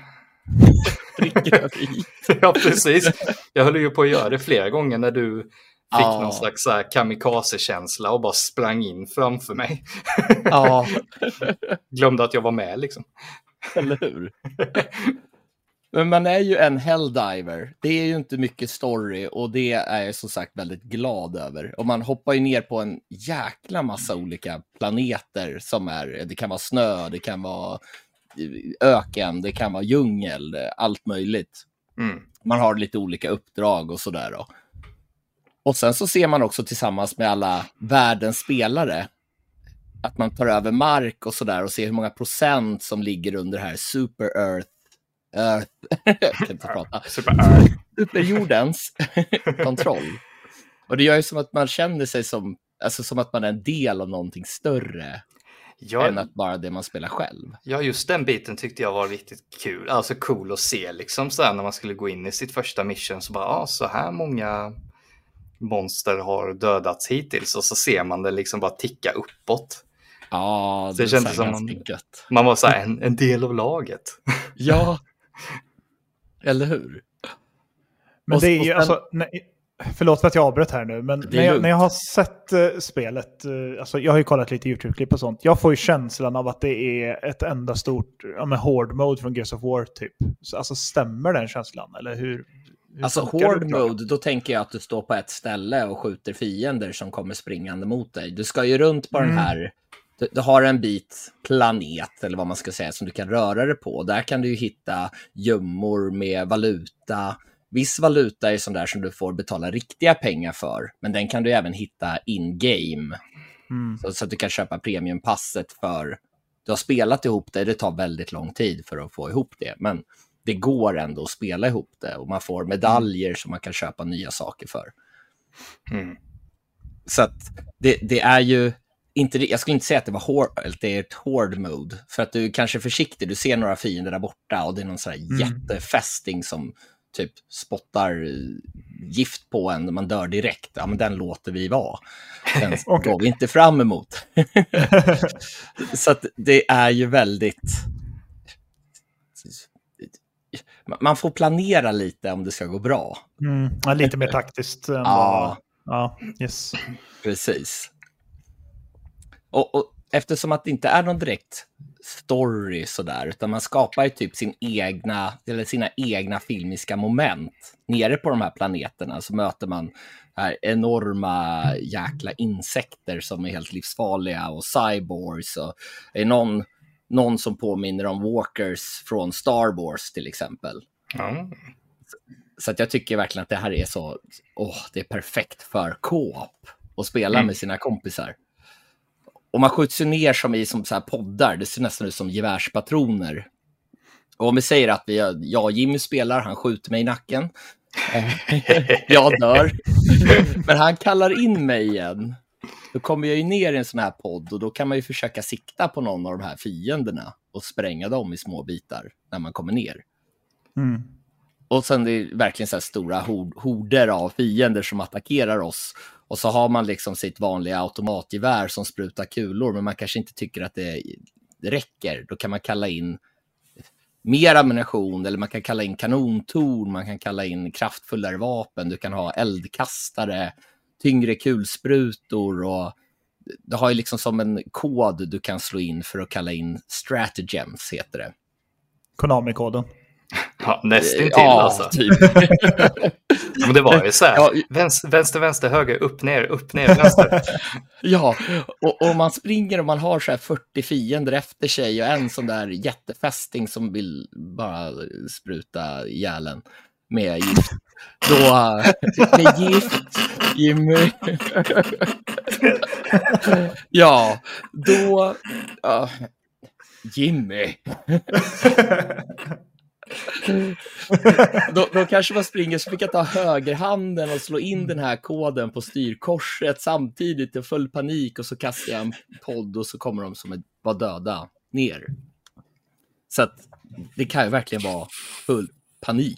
Speaker 2: Ja, precis. Jag höll ju på att göra det flera gånger när du fick någon slags så här kamikaze-känsla och bara sprang in framför mig.
Speaker 1: Ja.
Speaker 2: Glömde att jag var med liksom.
Speaker 1: Eller hur? Men man är ju en Helldiver. Det är ju inte mycket story och det är jag som sagt väldigt glad över. Och man hoppar ju ner på en jäkla massa olika planeter som det kan vara snö, det kan vara öken, det kan vara djungel, allt möjligt. Man har lite olika uppdrag och sådär då. Och sen så ser man också tillsammans med alla världens spelare att man tar över mark och sådär och ser hur många procent som ligger under det här jag kan inte prata. Superjordens kontroll. Och det gör ju som att man känner sig som att man är en del av någonting större än att bara det man spelar själv.
Speaker 2: Ja, just den biten tyckte jag var riktigt kul. Alltså cool att se liksom så här, när man skulle gå in i sitt första mission så bara, så här många monster har dödats hittills och så ser man det liksom bara ticka uppåt.
Speaker 1: Ja,
Speaker 2: det kändes som man var så här en del av laget.
Speaker 1: Ja, eller hur?
Speaker 3: Men det är ju alltså... Förlåt för att jag avbröt här nu, men när jag har sett spelet, alltså jag har ju kollat lite YouTube-klipp och sånt, jag får ju känslan av att det är ett enda stort horde mode från Gears of War typ. Alltså stämmer den känslan? Eller hur
Speaker 1: alltså horde mode, då tänker jag att du står på ett ställe och skjuter fiender som kommer springande mot dig. Du ska ju runt på den här, du har en bit planet eller vad man ska säga som du kan röra dig på. Där kan du ju hitta gömmor med valuta. Viss valuta är sån där som du får betala riktiga pengar för. Men den kan du även hitta in-game. Så att du kan köpa premiumpasset för... Du har spelat ihop det. Det tar väldigt lång tid för att få ihop det. Men det går ändå att spela ihop det. Och man får medaljer som man kan köpa nya saker för. Så att det är ju... Jag skulle inte säga att det är ett horde mode. För att du kanske är försiktig. Du ser några fiender där borta. Och det är någon sån här jättefästing som... typ spottar gift på en, man dör direkt. Ja, men den låter vi vara. Den går vi inte fram emot. Så att det är ju väldigt... Man får planera lite om det ska gå bra.
Speaker 3: Ja, lite mer taktiskt. Ja, yes.
Speaker 1: Precis. Och eftersom att det inte är någon direkt story sådär, utan man skapar ju typ sina egna filmiska moment. Nere på de här planeterna så möter man här enorma jäkla insekter som är helt livsfarliga och cyborgs och är någon som påminner om walkers från Star Wars till exempel. Så att jag tycker verkligen att det här är så det är perfekt för co-op och spela med sina kompisar. Och man skjuts ju ner som så här poddar. Det ser nästan ut som gevärspatroner. Och om vi säger att jag och Jimmy spelar, han skjuter mig i nacken. Jag dör. Men han kallar in mig igen. Då kommer jag ju ner i en sån här podd. Och då kan man ju försöka sikta på någon av de här fienderna. Och spränga dem i små bitar när man kommer ner. Och sen det är verkligen så här stora horder av fiender som attackerar oss. Och så har man liksom sitt vanliga automatgevär som sprutar kulor. Men man kanske inte tycker att det räcker. Då kan man kalla in mer ammunition. Eller man kan kalla in kanontorn. Man kan kalla in kraftfullare vapen. Du kan ha eldkastare. Tyngre kulsprutor. Och det har ju liksom som en kod du kan slå in för att kalla in stratagems heter det.
Speaker 3: Konami-koden.
Speaker 2: Ja, nästintill alltså. Typ. Men det var ju så här. Vänster, höger, upp, ner, vänster.
Speaker 1: Ja, och man springer och man har så här 40 fiender efter sig och en sån där jättefästing som vill bara spruta ihjälen med gift. Då, med gift, Jimmy. Ja, då... Jimmy. då kanske man springer så fick jag ta högerhanden och slå in den här koden på styrkorset samtidigt i full panik och så kastar jag en podd och så kommer de som var döda ner. Så att det kan ju verkligen vara full panik.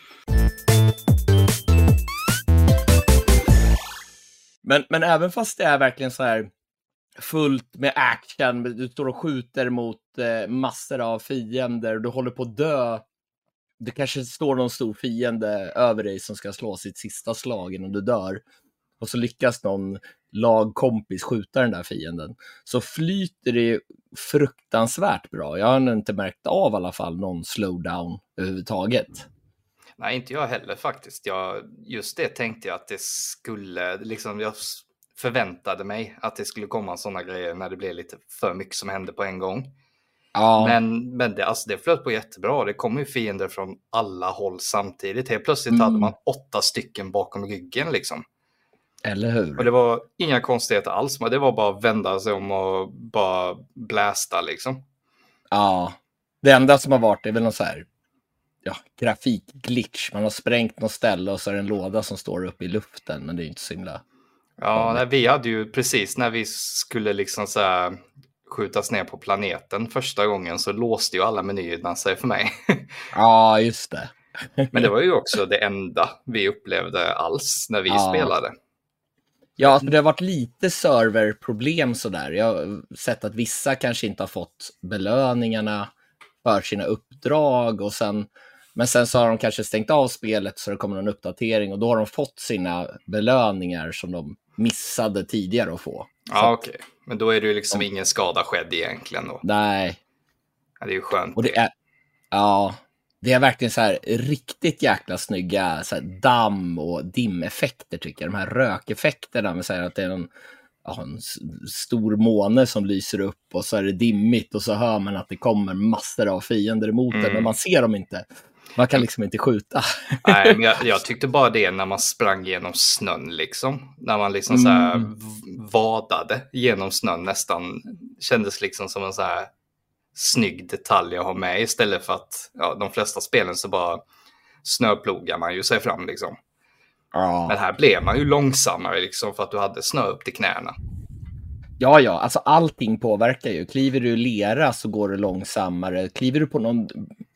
Speaker 1: Men även fast det är verkligen så här fullt med action, du står och skjuter mot massor av fiender, du håller på att dö. Det kanske står någon stor fiende över dig som ska slå sitt sista slag innan du dör. Och så lyckas någon lagkompis skjuta den där fienden. Så flyter det fruktansvärt bra. Jag har inte märkt av i alla fall någon slowdown överhuvudtaget.
Speaker 2: Nej, inte jag heller faktiskt. Just det tänkte jag att det skulle, liksom jag förväntade mig att det skulle komma sådana grejer när det blev lite för mycket som hände på en gång.
Speaker 1: Ja.
Speaker 2: Men det flöt på jättebra. Det kom ju fiender från alla håll samtidigt. Helt plötsligt hade man 8 stycken bakom ryggen liksom.
Speaker 1: Eller hur?
Speaker 2: Och det var inga konstigheter alls. Men det var bara att vända sig om och bara blästa liksom.
Speaker 1: Ja. Det enda som har varit är väl någon så här grafikglitch. Man har sprängt något ställe och så är det en låda som står uppe i luften. Men det är ju inte så himla...
Speaker 2: Ja, vi hade ju precis när vi skulle liksom så här skjutas ner på planeten första gången så låste ju alla menyerna sig för mig.
Speaker 1: Ja, just det.
Speaker 2: Men det var ju också det enda vi upplevde alls när vi spelade.
Speaker 1: Ja, det har varit lite serverproblem sådär. Jag har sett att vissa kanske inte har fått belöningarna för sina uppdrag och men sen så har de kanske stängt av spelet så det kommer en uppdatering och då har de fått sina belöningar som de missade tidigare att få.
Speaker 2: Ja, okej. Men då är det ju liksom ingen skada skedd egentligen då.
Speaker 1: Nej.
Speaker 2: Ja, det är ju skönt.
Speaker 1: Och det är verkligen så här riktigt jäkla snygga så här damm- och dimeffekter tycker jag. De här rökeffekterna med så här att det är en stor måne som lyser upp och så är det dimmigt och så hör man att det kommer massor av fiender emot den men man ser dem inte. Man kan liksom inte skjuta.
Speaker 2: Nej, men jag tyckte bara det när man sprang genom snön liksom. När man liksom så här vadade genom snön nästan. Kändes liksom som en så här snygg detalj att ha med istället för att de flesta spelen så bara snöplogar man ju sig fram liksom.
Speaker 1: Ja.
Speaker 2: Men här blev man ju långsammare liksom för att du hade snö upp till knäna.
Speaker 1: Ja, alltså allting påverkar ju. Kliver du i lera så går det långsammare. Kliver du på någon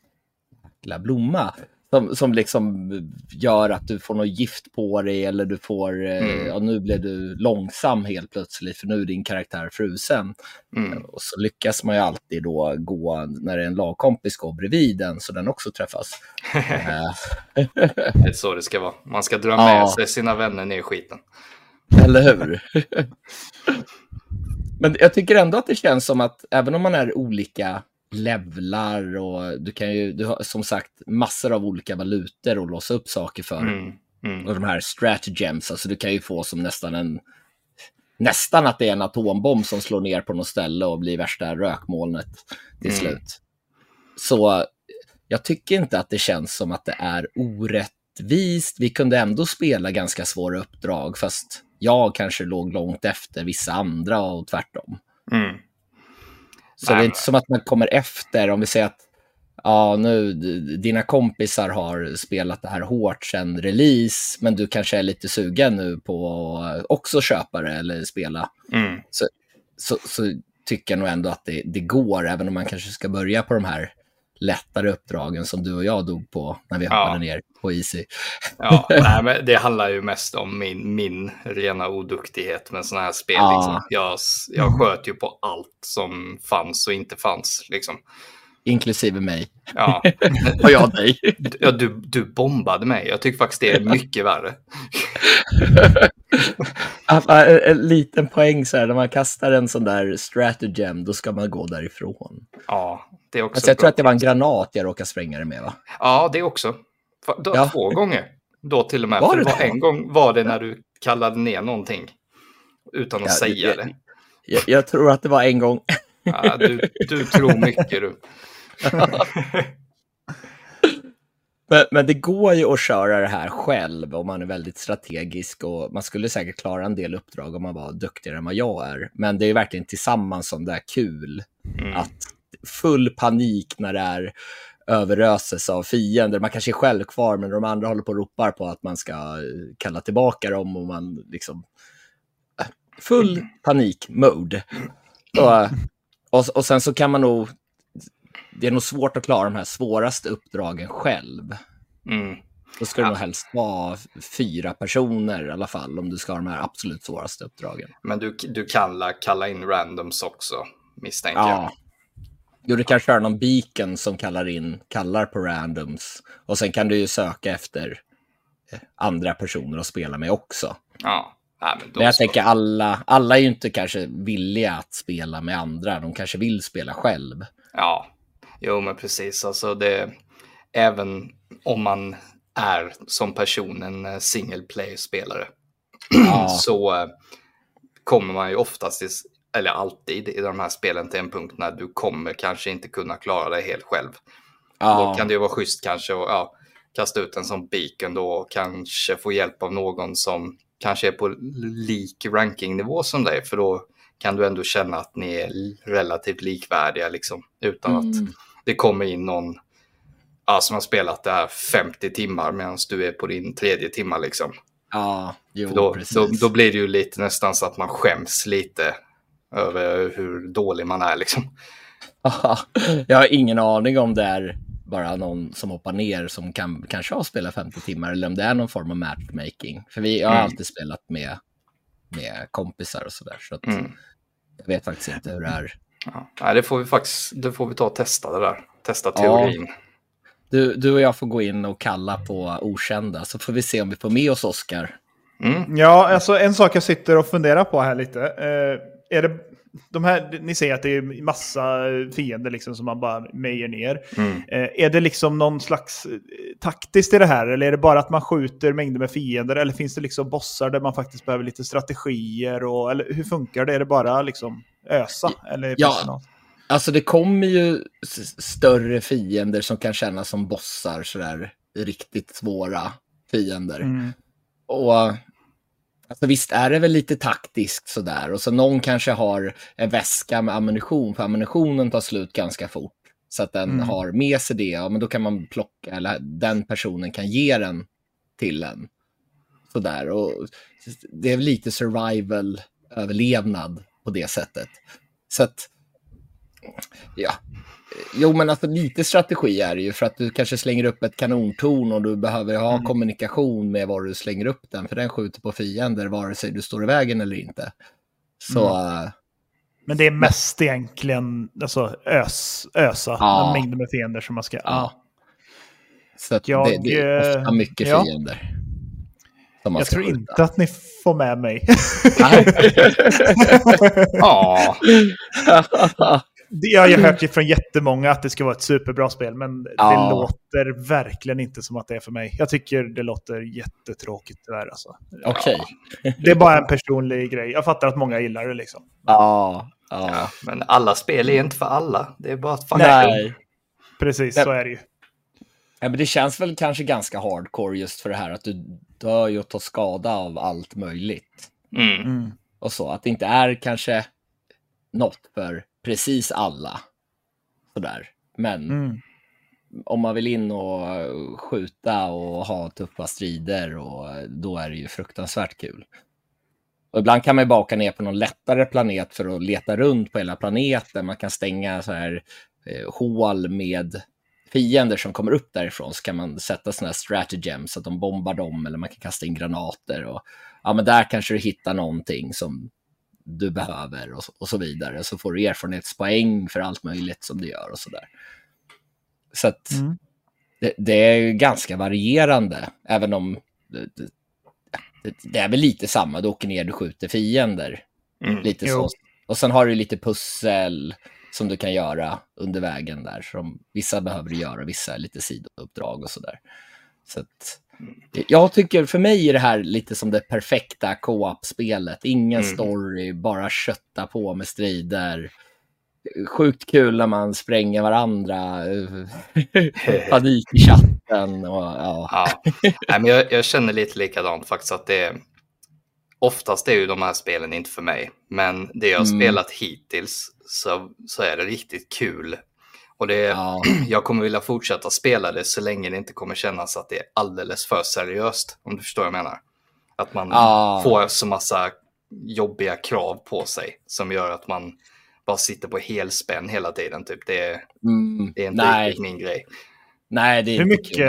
Speaker 1: blomma som liksom gör att du får något gift på dig eller du får, nu blev du långsam helt plötsligt för nu är din karaktär frusen. Och så lyckas man ju alltid då gå när en lagkompis går bredvid den så den också träffas.
Speaker 2: Det är så det ska vara. Man ska dra med sig sina vänner ner i skiten.
Speaker 1: Eller hur? Men jag tycker ändå att det känns som att även om man är olika levlar och du har som sagt massor av olika valutor att låsa upp saker för. Och de här stratagems, alltså du kan ju få som nästan att det är en atombomb som slår ner på något ställe och blir värsta rökmolnet till slut. Så jag tycker inte att det känns som att det är orättvist. Vi kunde ändå spela ganska svåra uppdrag fast jag kanske låg långt efter vissa andra och tvärtom. Så det är inte som att man kommer efter om vi säger att nu dina kompisar har spelat det här hårt sedan release men du kanske är lite sugen nu på att också köpa det eller spela. Så tycker jag nog ändå att det går även om man kanske ska börja på de här lättare uppdragen som du och jag dog på när vi hoppade ner på Easy.
Speaker 2: Nej, men det handlar ju mest om min rena oduktighet med sådana här spel. Liksom. Jag sköt ju på allt som fanns och inte fanns. Liksom.
Speaker 1: Inklusive mig.
Speaker 2: Ja.
Speaker 1: Och jag dig.
Speaker 2: Ja, du bombade mig. Jag tycker faktiskt det är mycket värre.
Speaker 1: En liten poäng så här, när man kastar en sån där stratagem, då ska man gå därifrån.
Speaker 2: Ja, det är också
Speaker 1: alltså, jag tror att det var en granat jag råkade spränga det med, va?
Speaker 2: Ja, det också. 2 gånger. Då till och med.
Speaker 1: Var
Speaker 2: för
Speaker 1: det
Speaker 2: det var en gång var det när du kallade ner någonting utan att säga det.
Speaker 1: Jag tror att det var en gång.
Speaker 2: Ja, du tror mycket, du.
Speaker 1: Men det går ju att köra det här själv om man är väldigt strategisk och man skulle säkert klara en del uppdrag om man var duktigare än vad jag är. Men det är verkligen tillsammans som det är kul att full panik när det är överöses av fiender. Man kanske är själv kvar men de andra håller på och ropar på att man ska kalla tillbaka dem och man liksom full panik-mode. Och sen så kan man nog det är nog svårt att klara de här svåraste uppdragen själv. Då ska det nog helst vara 4 personer i alla fall om du ska ha de här absolut svåraste uppdragen.
Speaker 2: Men du kan kalla in randoms också, misstänker jag.
Speaker 1: Jo, du kan köra någon beacon som kallar på randoms. Och sen kan du ju söka efter andra personer att spela med också. Men jag tänker alla är ju inte kanske villiga att spela med andra. De kanske vill spela själv.
Speaker 2: Ja, jo men precis. Alltså även om man är som person en single player-spelare så kommer man ju oftast eller alltid i de här spelen till en punkt när du kommer kanske inte kunna klara det helt själv. Då kan det ju vara schysst kanske att kasta ut en som beacon då och kanske få hjälp av någon som kanske är på lik rankingnivå som dig, för då kan du ändå känna att ni är relativt likvärdiga liksom, utan att det kommer in någon som har spelat det här 50 timmar medan du är på din 3:e timma liksom.
Speaker 1: Ja, jo, precis.
Speaker 2: Då blir det ju lite nästan så att man skäms lite över hur dålig man är liksom.
Speaker 1: Jag har ingen aning om det är bara någon som hoppar ner som kanske har spelat 50 timmar eller om det är någon form av matchmaking. För jag har alltid spelat med kompisar och sådär, så att jag vet faktiskt inte hur det är.
Speaker 2: Nej, det får vi ta och testa det där. Testa teorin.
Speaker 3: Du
Speaker 1: och jag får gå in och kalla på okända, så får vi se om vi får med oss Oscar.
Speaker 3: Ja, alltså en sak jag sitter och funderar på här lite. Är det de här, ni säger att det är massa fiender liksom som man bara mejer ner. Är det liksom någon slags taktiskt i det här? Eller är det bara att man skjuter mängder med fiender? Eller finns det liksom bossar där man faktiskt behöver lite strategier? Eller hur funkar det? Är det bara liksom ösa? Eller
Speaker 1: alltså det kommer ju större fiender som kan kännas som bossar, sådär riktigt svåra fiender. Och alltså visst är det väl lite taktiskt sådär. Och så någon kanske har en väska med ammunition, för ammunitionen tar slut ganska fort. Så att den har med sig det, men då kan man plocka, eller den personen kan ge den till en. Sådär, och det är lite survival-överlevnad på det sättet. Så att, ja. Jo, men alltså lite strategi är det ju, för att du kanske slänger upp ett kanontorn och du behöver ha kommunikation med var du slänger upp den, för den skjuter på fiender vare sig du står i vägen eller inte. Så
Speaker 3: men det är mest egentligen alltså ösa en mängd med fiender som man ska
Speaker 1: så att det är ofta mycket fiender.
Speaker 3: Jag tror inte att ni får med mig. Jag har hört ju från jättemånga att det ska vara ett superbra spel, men det låter verkligen inte som att det är för mig. Jag tycker det låter jättetråkigt tyvärr alltså.
Speaker 1: Okej.
Speaker 3: Det är bara en personlig grej. Jag fattar att många gillar det liksom.
Speaker 2: Ja, men alla spel är inte för alla. Det är bara att
Speaker 1: Nej.
Speaker 3: Precis, så är det ju.
Speaker 1: Ja, men det känns väl kanske ganska hardcore just för det här att du dör ju och tar skada av allt möjligt. Och så, att det inte är kanske något för precis alla. Sådär. Men om man vill in och skjuta och ha tuffa strider, och då är det ju fruktansvärt kul. Och ibland kan man ju bara åka ner på någon lättare planet för att leta runt på hela planeten. Man kan stänga så här hål med fiender som kommer upp därifrån, så kan man sätta såna här stratagems så att de bombar dem, eller man kan kasta in granater och men där kanske du hittar någonting som du behöver och så vidare, så får du erfarenhetspoäng för allt möjligt som du gör och sådär. Så att det är ganska varierande, även om det är väl lite samma, du åker ner, du skjuter fiender lite så, och sen har du lite pussel som du kan göra under vägen där, som vissa behöver göra, vissa är lite sidouppdrag och sådär. Så att jag tycker, för mig är det här lite som det perfekta co-op-spelet. Ingen story, bara kötta på med strider. Sjukt kul när man spränger varandra. Panik i chatten.
Speaker 2: Nej, men jag känner lite likadant faktiskt, att oftast är ju de här spelen inte för mig. Men det jag har spelat hittills så är det riktigt kul. Och jag kommer vilja fortsätta spela det så länge det inte kommer kännas att det är alldeles för seriöst, om du förstår vad jag menar. Att man får så massa jobbiga krav på sig som gör att man bara sitter på helspänn hela tiden. Typ. Det är inte riktigt min grej.
Speaker 1: Nej, det är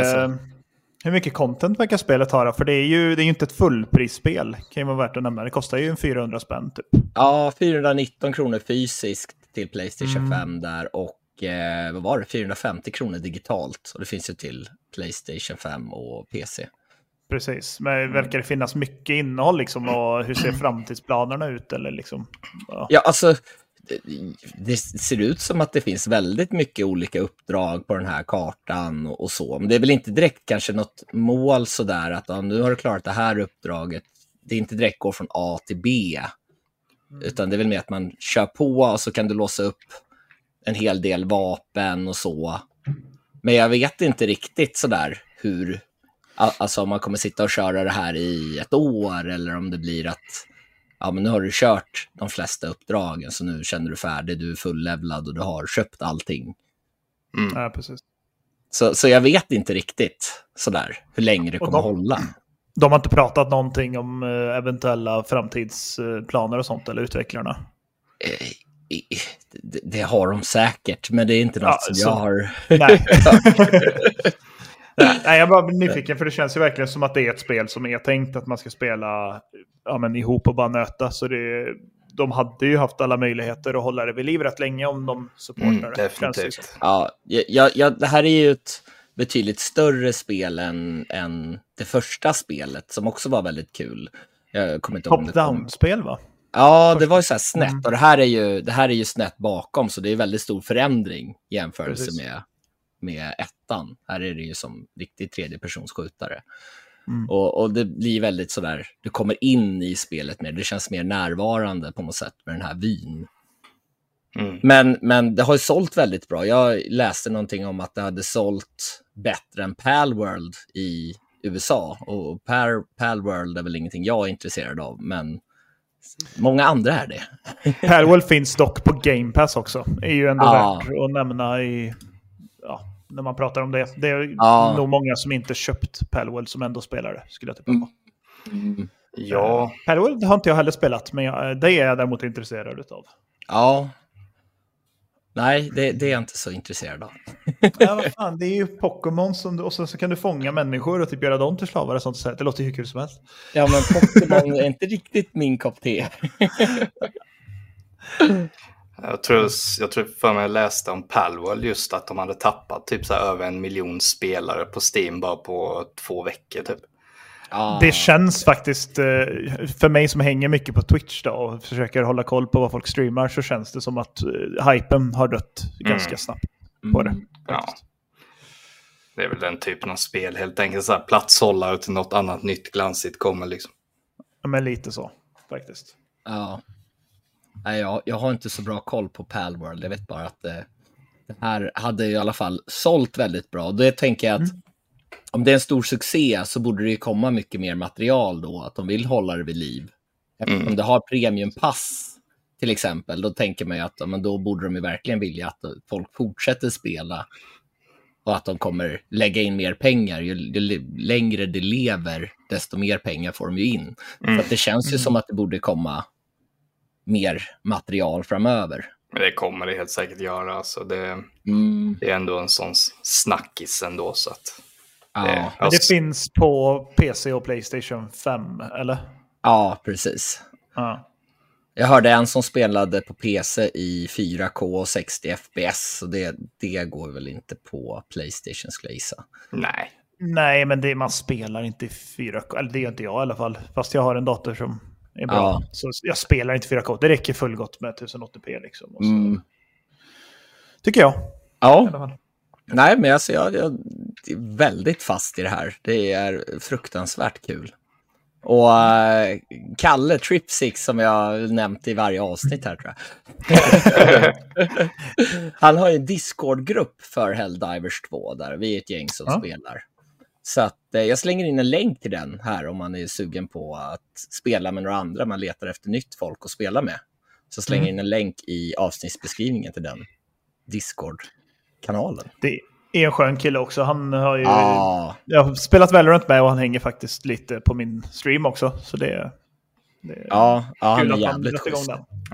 Speaker 3: hur mycket content verkar spelet ha då? För det är ju inte ett fullprisspel, kan ju vara värt att nämna. Det kostar ju 400 spänn typ.
Speaker 1: Ja, 419 kronor fysiskt till PlayStation 5 där, och vad var det? 450 kronor digitalt. Och det finns ju till PlayStation 5 och PC.
Speaker 3: Precis, men verkar det finnas mycket innehåll liksom, och hur ser framtidsplanerna ut? Eller liksom,
Speaker 1: ja, alltså det ser ut som att det finns väldigt mycket olika uppdrag på den här kartan och så. Men det är väl inte direkt kanske något mål sådär att nu har du klarat det här uppdraget. Det är inte direkt går från A till B. Utan det är väl mer att man kör på och så kan du låsa upp en hel del vapen och så. Men jag vet inte riktigt sådär hur, alltså om man kommer sitta och köra det här i ett år eller om det blir att men nu har du kört de flesta uppdragen så nu känner du färdig, du är fullevlad och du har köpt allting.
Speaker 3: Ja, precis.
Speaker 1: Så jag vet inte riktigt sådär hur länge det kommer hålla.
Speaker 3: De har inte pratat någonting om eventuella framtidsplaner och sånt, eller utvecklarna?
Speaker 1: Det har de säkert, men det är inte något som jag har...
Speaker 3: Nej. Nej, jag var nyfiken, för det känns ju verkligen som att det är ett spel som är tänkt att man ska spela ihop och bara nöta. Så de hade ju haft alla möjligheter att hålla det vid liv rätt länge om de supportar det.
Speaker 2: Definitivt.
Speaker 1: Ja, det här är ju ett betydligt större spel än det första spelet som också var väldigt kul. Jag kommer inte ihåg
Speaker 3: Top-down-spel, va?
Speaker 1: Ja, det var ju så här snett och det här är ju snett bakom, så det är väldigt stor förändring i jämförelse med ettan. Här är det ju som riktigt tredjepersonsskjutare. Och det blir väldigt sådär, du kommer in i spelet mer, det känns mer närvarande på något sätt med den här vyn. Men det har ju sålt väldigt bra. Jag läste någonting om att det hade sålt bättre än Palworld i USA, och Palworld är väl ingenting jag är intresserad av, men många andra är det.
Speaker 3: Palworld finns dock på Game Pass också. Det är ju ändå värt att nämna när man pratar om det. Det är nog många som inte köpt Palworld som ändå spelar det, skulle jag tippa på.
Speaker 2: Ja.
Speaker 3: Palworld har inte jag heller spelat, men det är jag däremot intresserad utav.
Speaker 1: Ja. Nej, det är jag inte så intresserad av.
Speaker 3: Ja, vad fan, det är ju Pokémon och så kan du fånga människor och typ göra dem till slavar och sånt. Det låter ju hur kul som helst.
Speaker 1: Ja, men Pokémon är inte riktigt min kopp te.
Speaker 2: Jag tror för mig jag läste om Palworld just att de hade tappat typ så här över 1 miljon spelare på Steam bara på 2 veckor typ.
Speaker 3: Det känns faktiskt, för mig som hänger mycket på Twitch då och försöker hålla koll på vad folk streamar, så känns det som att hypen har dött ganska snabbt på det.
Speaker 2: Ja. Det är väl den typen av spel, helt enkelt så här platshållare till något annat nytt glansigt kommer liksom.
Speaker 3: Ja, men lite så faktiskt.
Speaker 1: Ja. Nej, jag har inte så bra koll på Palworld. Jag vet bara att det här hade i alla fall sålt väldigt bra. Det tänker jag att om det är en stor succé så borde det ju komma mycket mer material då, att de vill hålla det vid liv. Eftersom det har premiumpass till exempel, då tänker man ju att men då borde de ju verkligen vilja att folk fortsätter spela och att de kommer lägga in mer pengar. Ju längre det lever, desto mer pengar får de ju in. Så att det känns ju som att det borde komma mer material framöver.
Speaker 2: Men det kommer det helt säkert göra. Alltså det är ändå en sån snackis ändå. Så att
Speaker 3: det finns på PC och PlayStation 5, eller?
Speaker 1: Ja, precis. Jag hörde en som spelade på PC i 4K och 60 FPS. Och det går väl inte på PlayStation, skulle jag gissa.
Speaker 2: Nej,
Speaker 3: men man spelar inte i 4K. Eller det gör inte jag i alla fall. Fast jag har en dator som är bra. Så jag spelar inte 4K. Det räcker fullgott med 1080p liksom. Och så, tycker jag.
Speaker 1: Ja. Nej, men alltså, jag är väldigt fast i det här. Det är fruktansvärt kul. Och Kalle Tripsix, som jag nämnt i varje avsnitt här, tror jag. Han har ju en Discord-grupp för Helldivers 2 där vi är ett gäng som spelar. Så att jag slänger in en länk till den här om man är sugen på att spela med några andra. Man letar efter nytt folk att spela med. Så slänger in en länk i avsnittsbeskrivningen till den Discord-kanalen.
Speaker 3: Det är en skön kille också. Han har ju jag har spelat Valorant med och han hänger faktiskt lite på min stream också. Så det är
Speaker 1: han är jävligt schysst.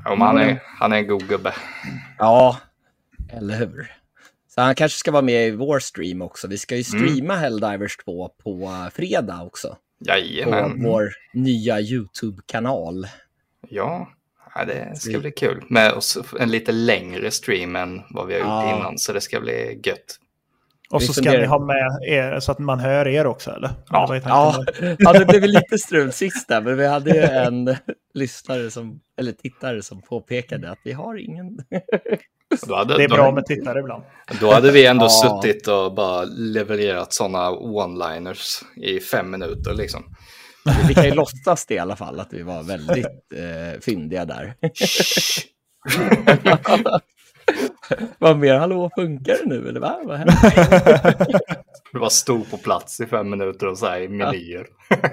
Speaker 2: Han är en god gubbe.
Speaker 1: Ja, eller hur? Så han kanske ska vara med i vår stream också. Vi ska ju streama Helldivers 2 på fredag också.
Speaker 2: Jajamän.
Speaker 1: På vår nya YouTube-kanal.
Speaker 2: Ja, det ska bli kul. Med oss en lite längre stream än vad vi har gjort innan. Så det ska bli gött.
Speaker 3: Och så ska ni ha med er så att man hör er också, eller?
Speaker 1: Det blev lite strul sist där, men vi hade ju en tittare som påpekade att vi har ingen...
Speaker 3: det är bra med tittare ibland.
Speaker 2: Då hade vi ändå suttit och bara levererat sådana one-liners i 5 minuter liksom.
Speaker 1: Vi kan ju låtsas det i alla fall, att vi var väldigt fyndiga där. Vad mer? Hallå, funkar det nu? Eller vad händer?
Speaker 2: Du bara stod på plats i 5 minuter och så här i menyer.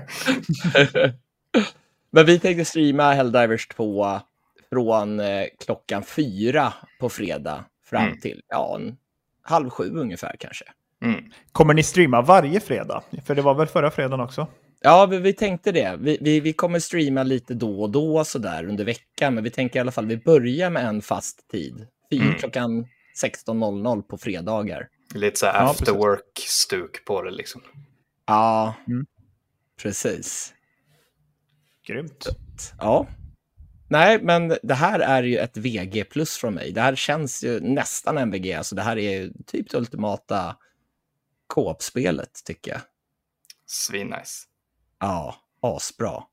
Speaker 1: Men vi tänkte streama Helldivers 2 från klockan 4 på fredag fram till 6:30 ungefär kanske.
Speaker 3: Kommer ni streama varje fredag? För det var väl förra fredagen också?
Speaker 1: Ja, vi tänkte det. Vi kommer streama lite då och då sådär under veckan. Men vi tänker i alla fall vi börjar med en fast tid. Klockan 16:00 på fredagar.
Speaker 2: Lite så här after work-stuk på det liksom.
Speaker 1: Ja, precis.
Speaker 3: Grymt.
Speaker 1: Ja. Nej, men det här är ju ett VG plus från mig. Det här känns ju nästan en VG. Alltså det här är typ det ultimata co-op-spelet, tycker jag.
Speaker 2: Svinnice.
Speaker 1: Ja, asbra.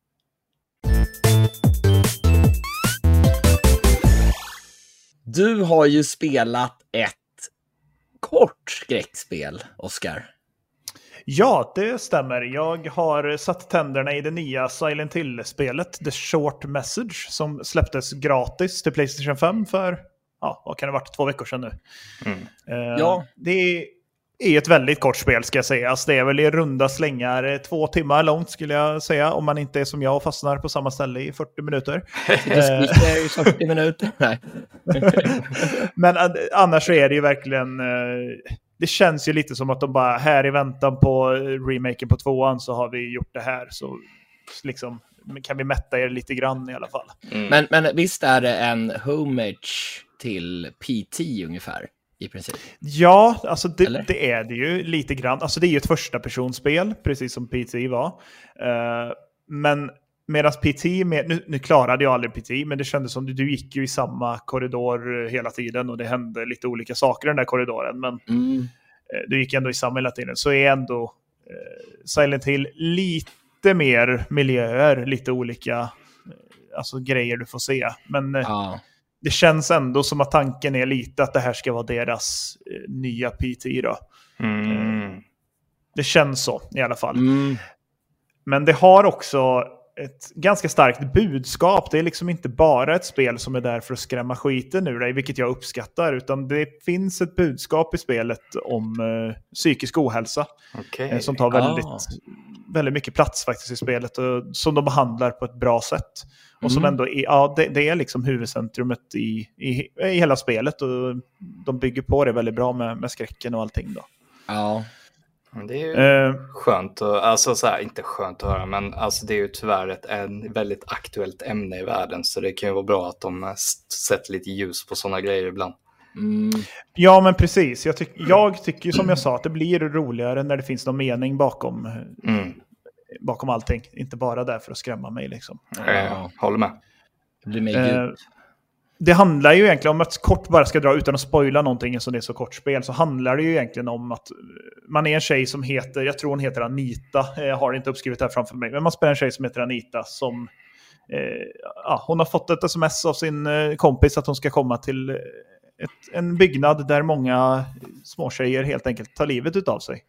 Speaker 1: Du har ju spelat ett kort skräckspel, Oskar.
Speaker 3: Ja, det stämmer. Jag har satt tänderna i det nya Silent Hill-spelet The Short Message som släpptes gratis till PlayStation 5 för, vad kan det ha varit, 2 veckor sedan nu.
Speaker 1: Ja.
Speaker 3: Det är ett väldigt kort spel, ska jag säga. Alltså, det är väl i runda slängar 2 timmar långt, skulle jag säga, om man inte är som jag och fastnar på samma ställe i 40 minuter.
Speaker 1: Det är ju 40 minuter. Nej.
Speaker 3: Men annars så är det ju verkligen... Det känns ju lite som att de bara, här i väntan på remaken på 2:an så har vi gjort det här. Så liksom kan vi mätta er lite grann i alla fall.
Speaker 1: Men visst är det en homage till PT ungefär? I princip. Ja,
Speaker 3: alltså det är det ju lite grann. Alltså det är ju ett första personspel, precis som PT var. Men medan PT, nu klarade jag aldrig PT, men det kändes som du gick ju i samma korridor hela tiden och det hände lite olika saker i den där korridoren. Men du gick ändå i samma hela tiden. Så är ändå Silent Hill lite mer miljöer, lite olika alltså grejer du får se. Men... Det känns ändå som att tanken är lite att det här ska vara deras nya PT då. Det känns så i alla fall. Men det har också ett ganska starkt budskap. Det är liksom inte bara ett spel som är där för att skrämma skiten ur dig, vilket jag uppskattar, utan det finns ett budskap i spelet om psykisk ohälsa som tar väldigt mycket plats faktiskt i spelet och som de behandlar på ett bra sätt. Och som ändå är, det är liksom huvudcentrumet i hela spelet och de bygger på det väldigt bra med skräcken och allting då.
Speaker 1: Ja.
Speaker 2: Det är ju skönt, alltså så här, inte skönt att höra, men alltså det är ju tyvärr ett väldigt aktuellt ämne i världen, så det kan ju vara bra att de sätter lite ljus på sådana grejer ibland.
Speaker 3: Ja, men precis. Jag tycker som jag sa att det blir roligare när det finns någon mening bakom allting. Inte bara där för att skrämma mig liksom.
Speaker 2: Håller med.
Speaker 1: Det blir mer
Speaker 3: det handlar ju egentligen om att kort bara ska dra utan att spoila någonting som det är så kort spel, så handlar det ju egentligen om att man är en tjej som heter, jag tror hon heter Anita, jag har inte uppskrivit det här framför mig, men man spelar en tjej som heter Anita som hon har fått ett sms av sin kompis att hon ska komma till en byggnad där många småtjejer helt enkelt tar livet utav sig.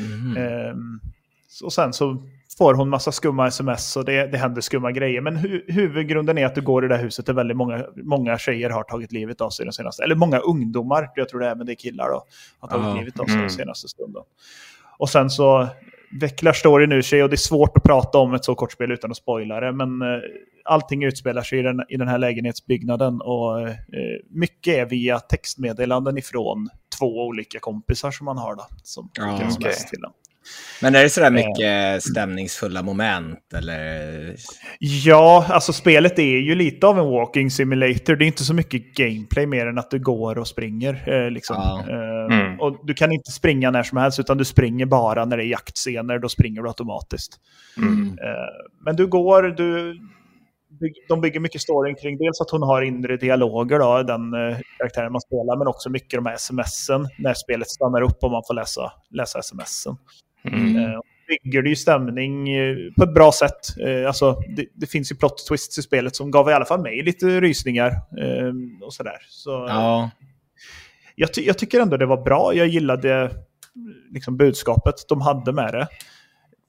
Speaker 3: Och sen så får hon massa skumma sms och det händer skumma grejer. Men huvudgrunden är att du går i det där huset där väldigt många tjejer har tagit livet av sig den senaste. Eller många ungdomar, jag tror det är, men det är killar då, har tagit livet av sig den senaste stunden. Och sen så vecklar storyn ur sig och det är svårt att prata om ett så kort spel utan att spoila det. Men allting utspelar sig i den här lägenhetsbyggnaden och mycket är via textmeddelanden ifrån 2 olika kompisar som man har då. Som sms till dem.
Speaker 1: Men är det sådär mycket stämningsfulla moment, eller?
Speaker 3: Ja, alltså spelet är ju lite av en walking simulator. Det är inte så mycket gameplay mer än att du går och springer. Liksom. Och du kan inte springa när som helst, utan du springer bara när det är jaktscener. Då springer du automatiskt. Men du går... De bygger mycket story kring dels att hon har inre dialoger då, den karaktären man spelar, men också mycket de här sms'en när spelet stannar upp och man får läsa sms'en. Bygger det ju stämning på ett bra sätt. Alltså, det finns ju plot twists i spelet som gav i alla fall mig lite rysningar och sådär. Så, jag tycker ändå det var bra. Jag gillade liksom budskapet de hade med det.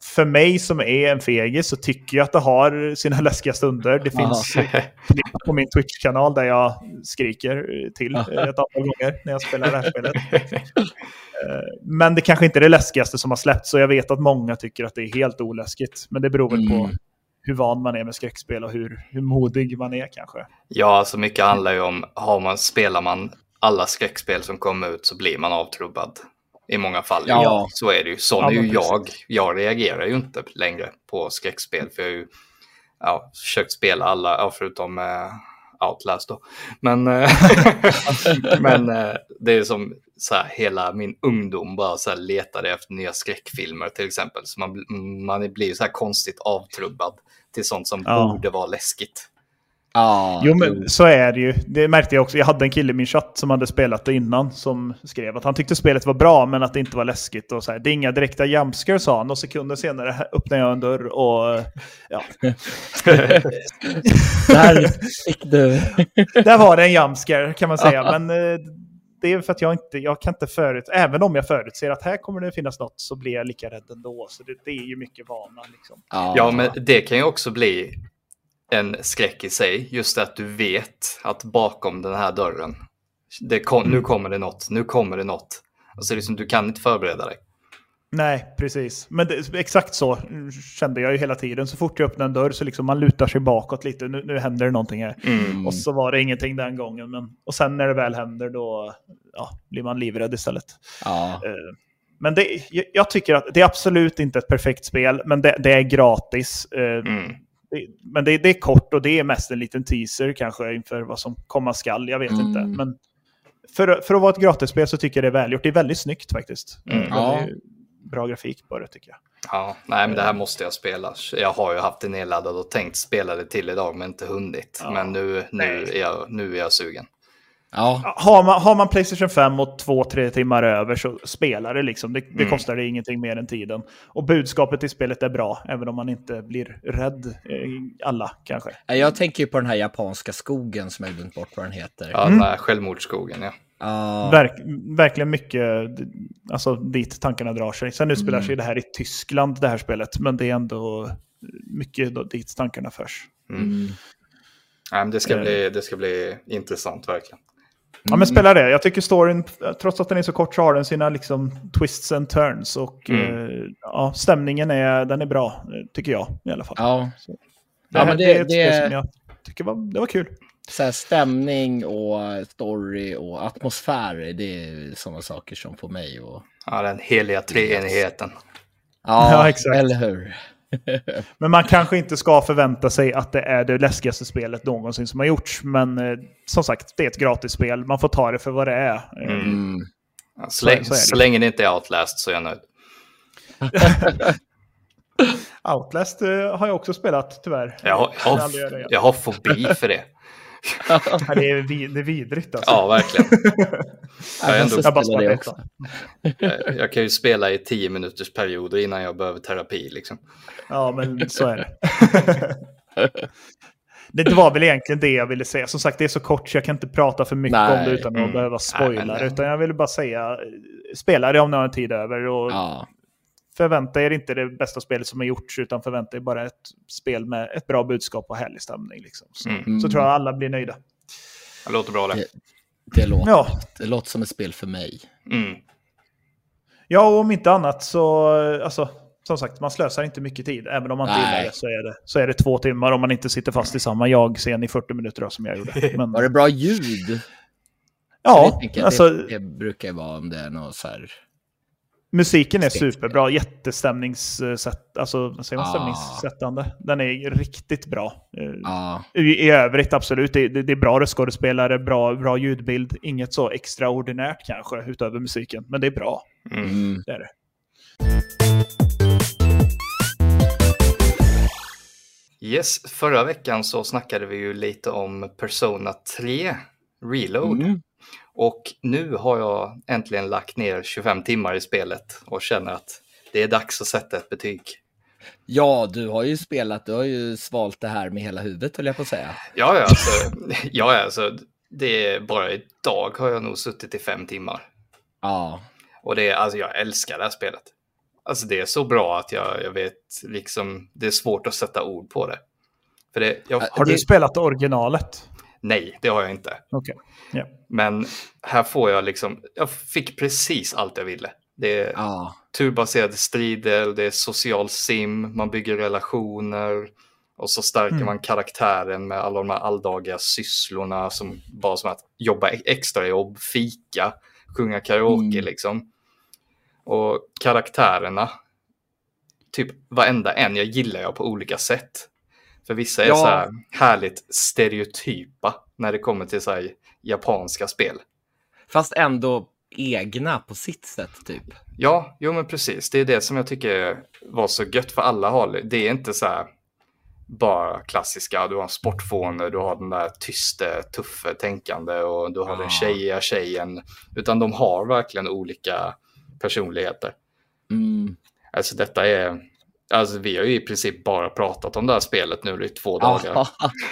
Speaker 3: för mig som är en fegis så tycker jag att det har sina läskiga stunder. Det finns klipp på min Twitch-kanal där jag skriker till ett antal gånger när jag spelar det här spelet. Men det kanske inte är det läskigaste som har släppts, så jag vet att många tycker att det är helt oläskigt. Men det beror väl på hur van man är med skräckspel och hur modig man är kanske.
Speaker 2: Ja, så mycket handlar ju om, spelar man alla skräckspel som kommer ut så blir man avtrubbad. I många fall. Ja. Så är det ju. Sån är ju jag. Jag reagerar ju inte längre på skräckspel. För jag har ju försökt spela alla, förutom Outlast då. Men, men det är som så här, hela min ungdom bara så här letade efter nya skräckfilmer till exempel. Så man blir så här konstigt avtrubbad till sånt som borde vara läskigt.
Speaker 3: Jo, men så är det ju. Det märkte jag också. Jag hade en kille i min chatt som hade spelat det innan som skrev att han tyckte spelet var bra men att det inte var läskigt. Och så här, det är inga direkta jumpscares, sa han. Och sekunder senare öppnade jag en dörr och
Speaker 1: Där fick du.
Speaker 3: Där var det en jumpscare kan man säga. Men det är för att jag kan inte även om jag förutser att här kommer det finnas något, så blir jag lika rädd ändå. Så det är ju mycket vana liksom.
Speaker 2: Ja, men det kan ju också bli en skräck i sig, just att du vet att bakom den här dörren nu kommer det något. Alltså liksom, du kan inte förbereda dig.
Speaker 3: Nej, precis. Men exakt så kände jag ju hela tiden. Så fort jag öppnar en dörr så liksom man lutar sig bakåt lite. Nu händer det någonting här. Och så var det ingenting den gången. Och sen när det väl händer då blir man livrädd istället. Men jag tycker att det är absolut inte ett perfekt spel, men det är gratis. Men det är kort och det är mest en liten teaser kanske inför vad som komma skall. Jag vet inte. Men för att vara ett gratisspel så tycker jag det är välgjort. Det är väldigt snyggt faktiskt. Bra grafik på det tycker jag.
Speaker 2: Ja, nej men det här måste jag spela. Jag har ju haft det nedladdat och tänkt spela det till idag men inte hunnit. Men nu är jag sugen.
Speaker 3: Ja. Har man PlayStation 5 och 2-3 timmar över så spelar det liksom. Det kostar det ingenting mer än tiden. Och budskapet i spelet är bra, även om man inte blir rädd. Alla kanske.
Speaker 1: Jag tänker ju på den här japanska skogen som jag glömt bort vad den heter.
Speaker 2: Ja, den här självmordsskogen,
Speaker 3: Verkligen mycket, alltså dit tankarna drar sig. Sen utspelar sig det här i Tyskland, det här spelet. Men det är ändå mycket dit tankarna förs.
Speaker 2: Ja, men det ska bli intressant verkligen.
Speaker 3: Ja, men spela det. Jag tycker storyn, trots att den är så kort, så har den sina liksom twists and turns. Och stämningen är bra, tycker jag i alla fall.
Speaker 1: Men
Speaker 3: det är ett spel som jag tycker det var kul.
Speaker 1: Så här, stämning och story och atmosfär, det är sådana saker som får mig att...
Speaker 2: den heliga treenigheten.
Speaker 3: Ja, exakt.
Speaker 1: Eller hur?
Speaker 3: Men man kanske inte ska förvänta sig att det är det läskigaste spelet någonsin som har gjorts. Men som sagt, det är ett gratisspel. Man får ta det för vad det är.
Speaker 2: Så länge det inte är Outlast så är jag nöjd.
Speaker 3: Outlast har jag också spelat, tyvärr.
Speaker 2: Jag har fobi för det.
Speaker 3: Det är vidrigt alltså.
Speaker 2: Ja, verkligen. Jag kan ju spela i 10 minuters perioder innan jag behöver terapi liksom.
Speaker 3: Ja, men så är det. Det var väl egentligen det jag ville säga. Som sagt, det är så kort så jag kan inte prata för mycket om det utan att behöva spoila. Utan jag ville bara säga, spela det om någon tid över och förvänta er inte det bästa spelet som har gjorts, utan förvänta er bara ett spel med ett bra budskap och härlig stämning liksom. Så tror jag alla blir nöjda.
Speaker 2: Det låter bra det.
Speaker 1: Det låter som ett spel för mig.
Speaker 3: Ja, och om inte annat så alltså, som sagt, man slösar inte mycket tid. Även om man inte gillar det så är det 2 timmar om man inte sitter fast i samma jag-scen i 40 minuter som jag gjorde. Men...
Speaker 1: Var det bra ljud?
Speaker 3: Ja, alltså...
Speaker 1: Det brukar ju vara om det är något så här...
Speaker 3: Musiken är superbra, stämningssättande. Den är riktigt bra. I övrigt absolut, det är bra röstskådespelare, bra ljudbild. Inget så extraordinärt kanske utöver musiken, men det är bra. Det är det.
Speaker 2: Yes, förra veckan så snackade vi ju lite om Persona 3 Reload. Och nu har jag äntligen lagt ner 25 timmar i spelet och känner att det är dags att sätta ett betyg.
Speaker 1: Ja, du har ju svalt det här med hela huvudet, höll jag på att säga.
Speaker 2: Alltså, det är bara idag har jag nog suttit i 5 timmar.
Speaker 1: Ja.
Speaker 2: Och det är, alltså jag älskar det här spelet. alltså det är så bra att jag vet liksom, det är svårt att sätta ord på det. För
Speaker 3: har du spelat originalet?
Speaker 2: Nej, det har jag inte.
Speaker 3: Okay. Yeah.
Speaker 2: Men här får jag liksom, jag fick precis allt jag ville. Det är turbaserade strider, det är social sim, man bygger relationer och så stärker man karaktären med alla de här alldagliga sysslorna som bara som att jobba extra jobb, fika, sjunga karaoke liksom. Och karaktärerna, typ varenda en jag gillar på olika sätt. För vissa är så här härligt stereotypa när det kommer till så här japanska spel.
Speaker 1: Fast ändå egna på sitt sätt typ.
Speaker 2: Ja, jo men precis. Det är det som jag tycker var så gött för alla håll. Det är inte så här bara klassiska, du har en sportfåne, du har den där tyste, tuffe tänkande och du har den tjejiga tjejen. Utan de har verkligen olika personligheter. Alltså detta är... Alltså vi har ju i princip bara pratat om det här spelet nu i 2 dagar.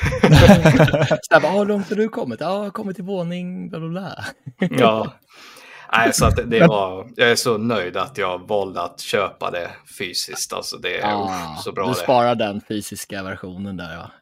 Speaker 1: Hur långt har du kommit? Ja, jag har kommit till våning, bla bla bla.
Speaker 2: Ja. Nej, så att det var... Jag är så nöjd att jag valde att köpa det fysiskt. Alltså det är så bra.
Speaker 1: Du sparar den fysiska versionen där, ja.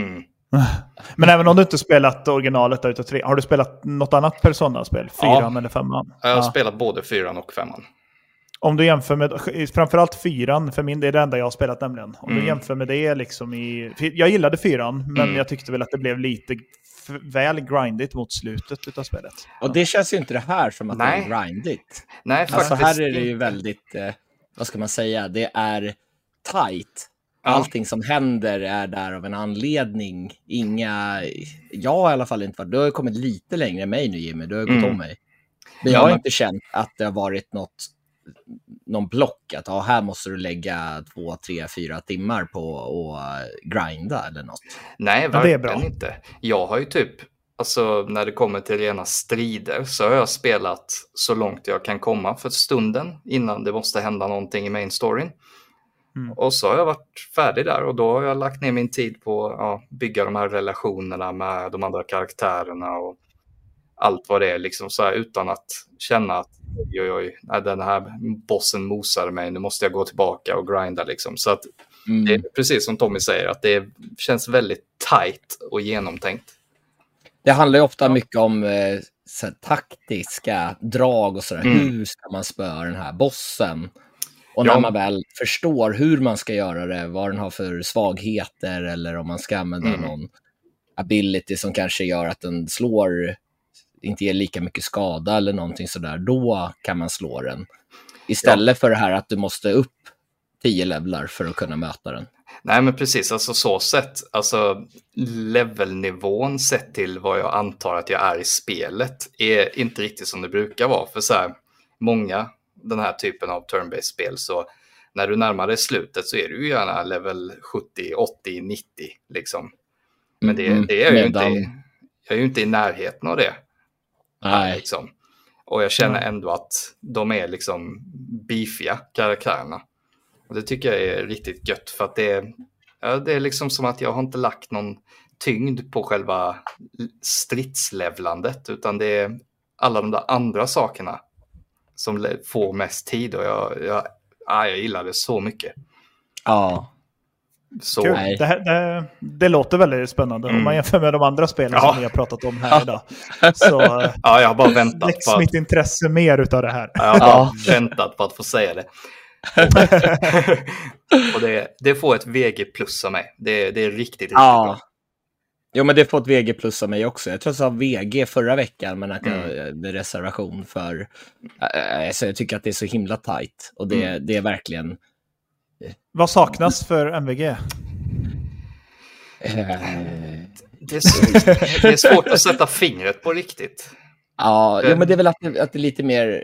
Speaker 3: Men även om du inte spelat originalet utav 3, har du spelat något annat Persona-spel? 4 eller 5?
Speaker 2: Jag har spelat både 4 och 5.
Speaker 3: Om du jämför med, framförallt 4, för min det är det enda jag har spelat nämligen. Om du jämför med det liksom jag gillade 4, men jag tyckte väl att det blev lite väl grindigt mot slutet utav spelet.
Speaker 1: Och det känns ju inte det här som att det är grindigt.
Speaker 2: Nej, faktiskt
Speaker 1: alltså här är det ju väldigt, vad ska man säga, det är tight. Allting som händer är där av en anledning. Jag har i alla fall inte varit, du har ju kommit lite längre än mig nu Jimmy, du har gått om mig. Men jag har inte känt att det har varit någon block att här måste du lägga 2, 3, 4 timmar på att grinda eller något.
Speaker 2: Nej, verkligen inte. Jag har ju typ, alltså när det kommer till rena strider så har jag spelat så långt jag kan komma för stunden innan det måste hända någonting i main storyn. Och så har jag varit färdig där och då har jag lagt ner min tid på att bygga de här relationerna med de andra karaktärerna och allt vad det är liksom så här, utan att känna att den här bossen mosar mig, nu måste jag gå tillbaka och grinda liksom. Så att det är precis som Tommy säger, att det känns väldigt tight och genomtänkt.
Speaker 1: Det handlar ju ofta mycket om taktiska drag och sådär. Hur ska man spöa den här bossen? Och när man väl förstår hur man ska göra det, vad den har för svagheter eller om man ska använda någon ability som kanske gör att den inte ger lika mycket skada eller någonting sådär, då kan man slå den. Istället för det här att du måste upp 10 levlar för att kunna möta den.
Speaker 2: Nej men precis, alltså så sett, alltså levelnivån sett till vad jag antar att jag är i spelet är inte riktigt som det brukar vara. För så här, många den här typen av turn-based spel, så när du närmar dig slutet så är du ju gärna level 70, 80, 90 liksom. Men det är ju inte, jag är ju inte i närheten av det.
Speaker 1: Nej.
Speaker 2: Liksom. Och jag känner ändå att de är liksom beefiga karaktärerna. Och det tycker jag är riktigt gött, för att det är liksom som att jag har inte lagt någon tyngd på själva stridslevlandet, utan det är alla de där andra sakerna som får mest tid, och jag gillar det så mycket.
Speaker 1: Ja.
Speaker 2: Så.
Speaker 3: Det låter väldigt spännande om man jämför med de andra spelen som vi har pratat om här idag. Så
Speaker 2: jag har bara väntat på
Speaker 3: mitt intresse mer utav det här.
Speaker 2: Jag har bara väntat på att få säga det. Och det får ett VG plus av mig. Det är riktigt bra.
Speaker 1: Jo, men det får ett VG plus av mig också. Jag tror jag sa VG förra veckan, men att jag med reservation för så jag tycker att det är så himla tight. Och det är verkligen...
Speaker 3: Vad saknas för MVG?
Speaker 2: Det är svårt att sätta fingret på riktigt.
Speaker 1: Ja, men det är väl att det är lite mer...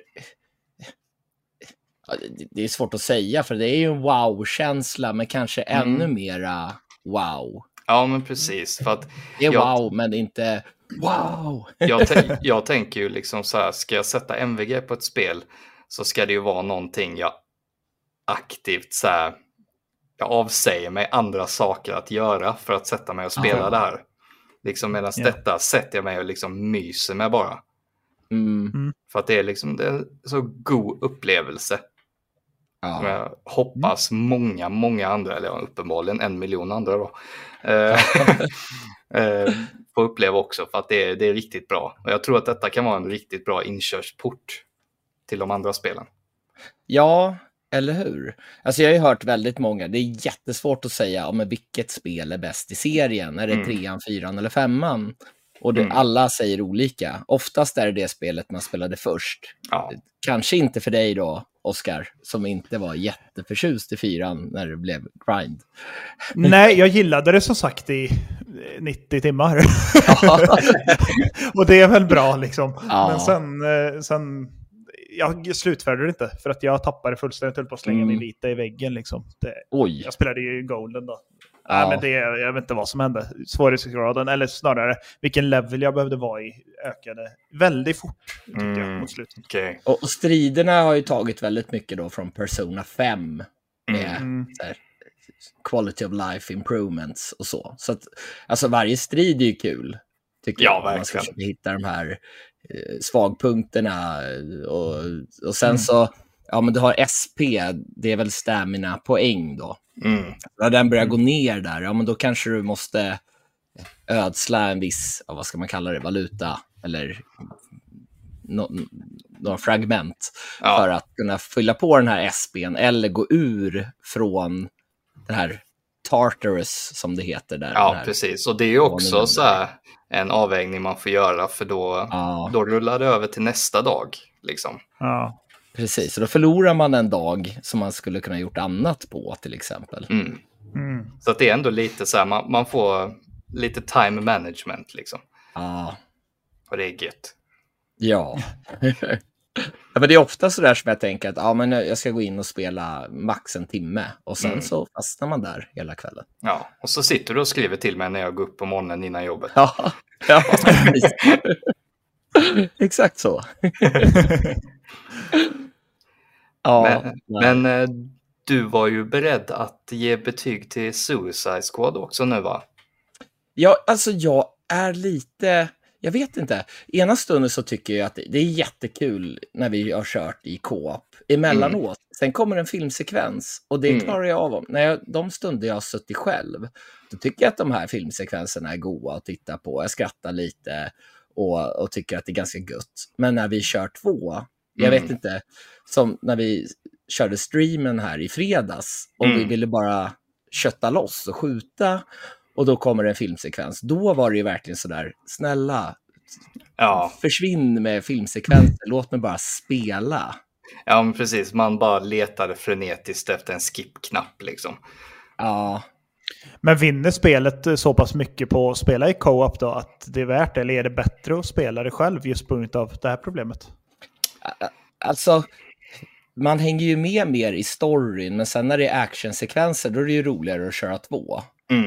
Speaker 1: Det är svårt att säga, för det är ju en wow-känsla, men kanske ännu mera wow.
Speaker 2: Ja, men precis. För att
Speaker 1: det är wow, men inte wow.
Speaker 2: Jag tänker ju liksom så här, ska jag sätta MVG på ett spel så ska det ju vara någonting jag aktivt så här, jag avsäger mig andra saker att göra för att sätta mig och spela det här. Liksom medan detta sätter jag mig och liksom myser med bara. För att det är liksom det är så god upplevelse. Som jag hoppas många andra, eller uppenbarligen 1 miljon andra då, får uppleva också, för att det är riktigt bra. Och jag tror att detta kan vara en riktigt bra inkörsport till de andra spelen.
Speaker 1: Ja, eller hur? Alltså jag har ju hört väldigt många, det är jättesvårt att säga om vilket spel är bäst i serien. Är det 3:an, 4:an eller 5:an? Och alla säger olika. Oftast är det spelet man spelade först.
Speaker 2: Ja.
Speaker 1: Kanske inte för dig då, Oscar, som inte var jätteförtjust i 4:an när det blev grind.
Speaker 3: Nej, jag gillade det som sagt i 90 timmar. Och det är väl bra liksom. Men sen jag slutförde det inte, för att jag tappade fullständigt på att slänga min vita i väggen liksom.
Speaker 1: Oj.
Speaker 3: Jag spelade ju Golden då. Nej, men jag vet inte vad som hände. Svårighetsgraden, eller snarare vilken level jag behövde vara i, ökade väldigt fort tyckte jag mot slutet.
Speaker 2: Okay.
Speaker 1: Och striderna har ju tagit väldigt mycket då från Persona 5 med quality of life improvements och så. Så att, alltså varje strid är ju kul, tycker jag. Man ska försöka hitta de här svagpunkterna och sen så, ja men du har SP, det är väl stamina poäng då. När den börjar gå ner där, ja men då kanske du måste ödsla en viss, vad ska man kalla det, valuta eller några fragment för att kunna fylla på den här SP:n eller gå ur från den här Tartarus som det heter där.
Speaker 2: Ja, precis. Och det är ju också så här en avvägning man får göra, för då rullar det över till nästa dag liksom.
Speaker 3: Ja.
Speaker 1: Precis, så då förlorar man en dag som man skulle kunna gjort annat på till exempel.
Speaker 2: Så att det är ändå lite så här, man får lite time management liksom.
Speaker 1: Ja.
Speaker 2: Och det är gött.
Speaker 1: Ja. Men det är ofta så där som jag tänker att men jag ska gå in och spela max en timme och sen så fastnar man där hela kvällen.
Speaker 2: Ja, och så sitter du och skriver till mig när jag går upp på morgonen innan jobbet.
Speaker 1: Ja. Exakt så.
Speaker 2: Men du var ju beredd att ge betyg till Suicide Squad också nu, va?
Speaker 1: Ja, alltså jag är lite... Jag vet inte. Ena stunden så tycker jag att det är jättekul när vi har kört i co-op emellanåt. Sen kommer en filmsekvens och det klarar jag av. De stunder jag har suttit själv, då tycker jag att de här filmsekvenserna är goda att titta på. Jag skrattar lite och tycker att det är ganska gött. Men när vi kör 2, jag vet inte, som när vi körde streamen här i fredags och vi ville bara kötta loss och skjuta. Och då kommer en filmsekvens. Då var det ju verkligen sådär, snälla, försvinn med filmsekvenser. Låt mig bara spela.
Speaker 2: Ja, men precis. Man bara letade frenetiskt efter en skip-knapp liksom.
Speaker 1: Ja.
Speaker 3: Men vinner spelet så pass mycket på att spela i co-op då att det är värt det? Eller är det bättre att spela det själv just på grund av det här problemet?
Speaker 1: Alltså, man hänger ju med mer i storyn. Men sen när det är actionsekvenser, då är det ju roligare att köra 2.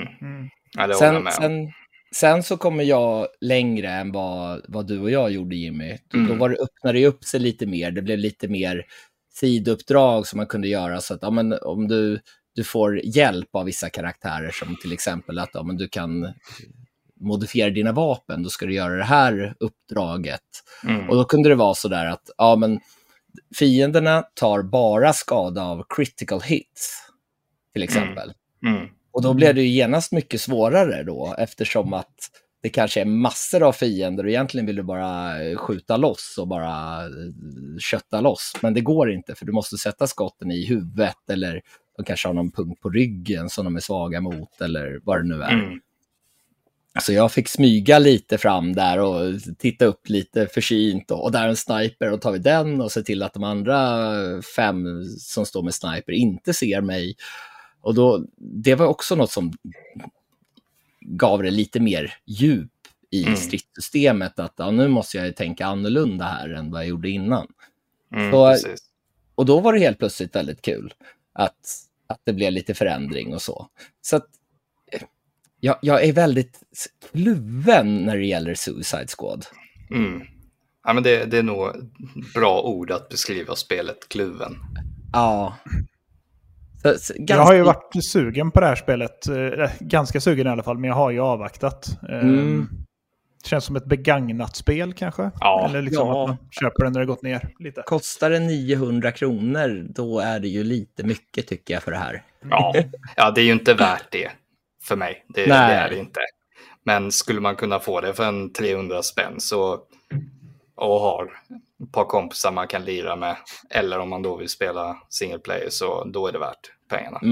Speaker 1: Sen så kommer jag längre än vad du och jag gjorde, Jimmy. Då öppnade det upp sig lite mer. Det blev lite mer sidouppdrag som man kunde göra. Så att om du får hjälp av vissa karaktärer, som till exempel att du kan modifiera dina vapen, då ska du göra det här uppdraget. Och då kunde det vara så där att fienderna tar bara skada av critical hits till exempel. Och då blir det ju genast mycket svårare då, eftersom att det kanske är massor av fiender och egentligen vill du bara skjuta loss och bara kötta loss. Men det går inte, för du måste sätta skotten i huvudet, eller de kanske har någon punkt på ryggen som de är svaga mot, eller vad det nu är. Så jag fick smyga lite fram där och titta upp lite försynt och där är en sniper, och tar vi den och ser till att de andra 5 som står med sniper inte ser mig. Och då, det var också något som gav det lite mer djup i stridssystemet, att nu måste jag tänka annorlunda här än vad jag gjorde innan. Och då var det helt plötsligt väldigt kul att det blev lite förändring och så. Så att jag är väldigt kluven när det gäller Suicide Squad.
Speaker 2: Ja, men det är nog bra ord att beskriva spelet, kluven.
Speaker 1: Ja.
Speaker 3: Jag har ju varit sugen på det här spelet, ganska sugen i alla fall, men jag har ju avvaktat. Känns som ett begagnat spel kanske.
Speaker 2: Ja.
Speaker 3: Eller liksom att man köper den när det gått ner lite.
Speaker 1: Kostar det 900 kronor, då är det ju lite mycket tycker jag för det här.
Speaker 2: Ja, det är ju inte värt det för mig. Det är det inte. Men skulle man kunna få det för en 300 spänn och har ett par kompisar man kan lira med, eller om man då vill spela single player, så då är det värt pengarna.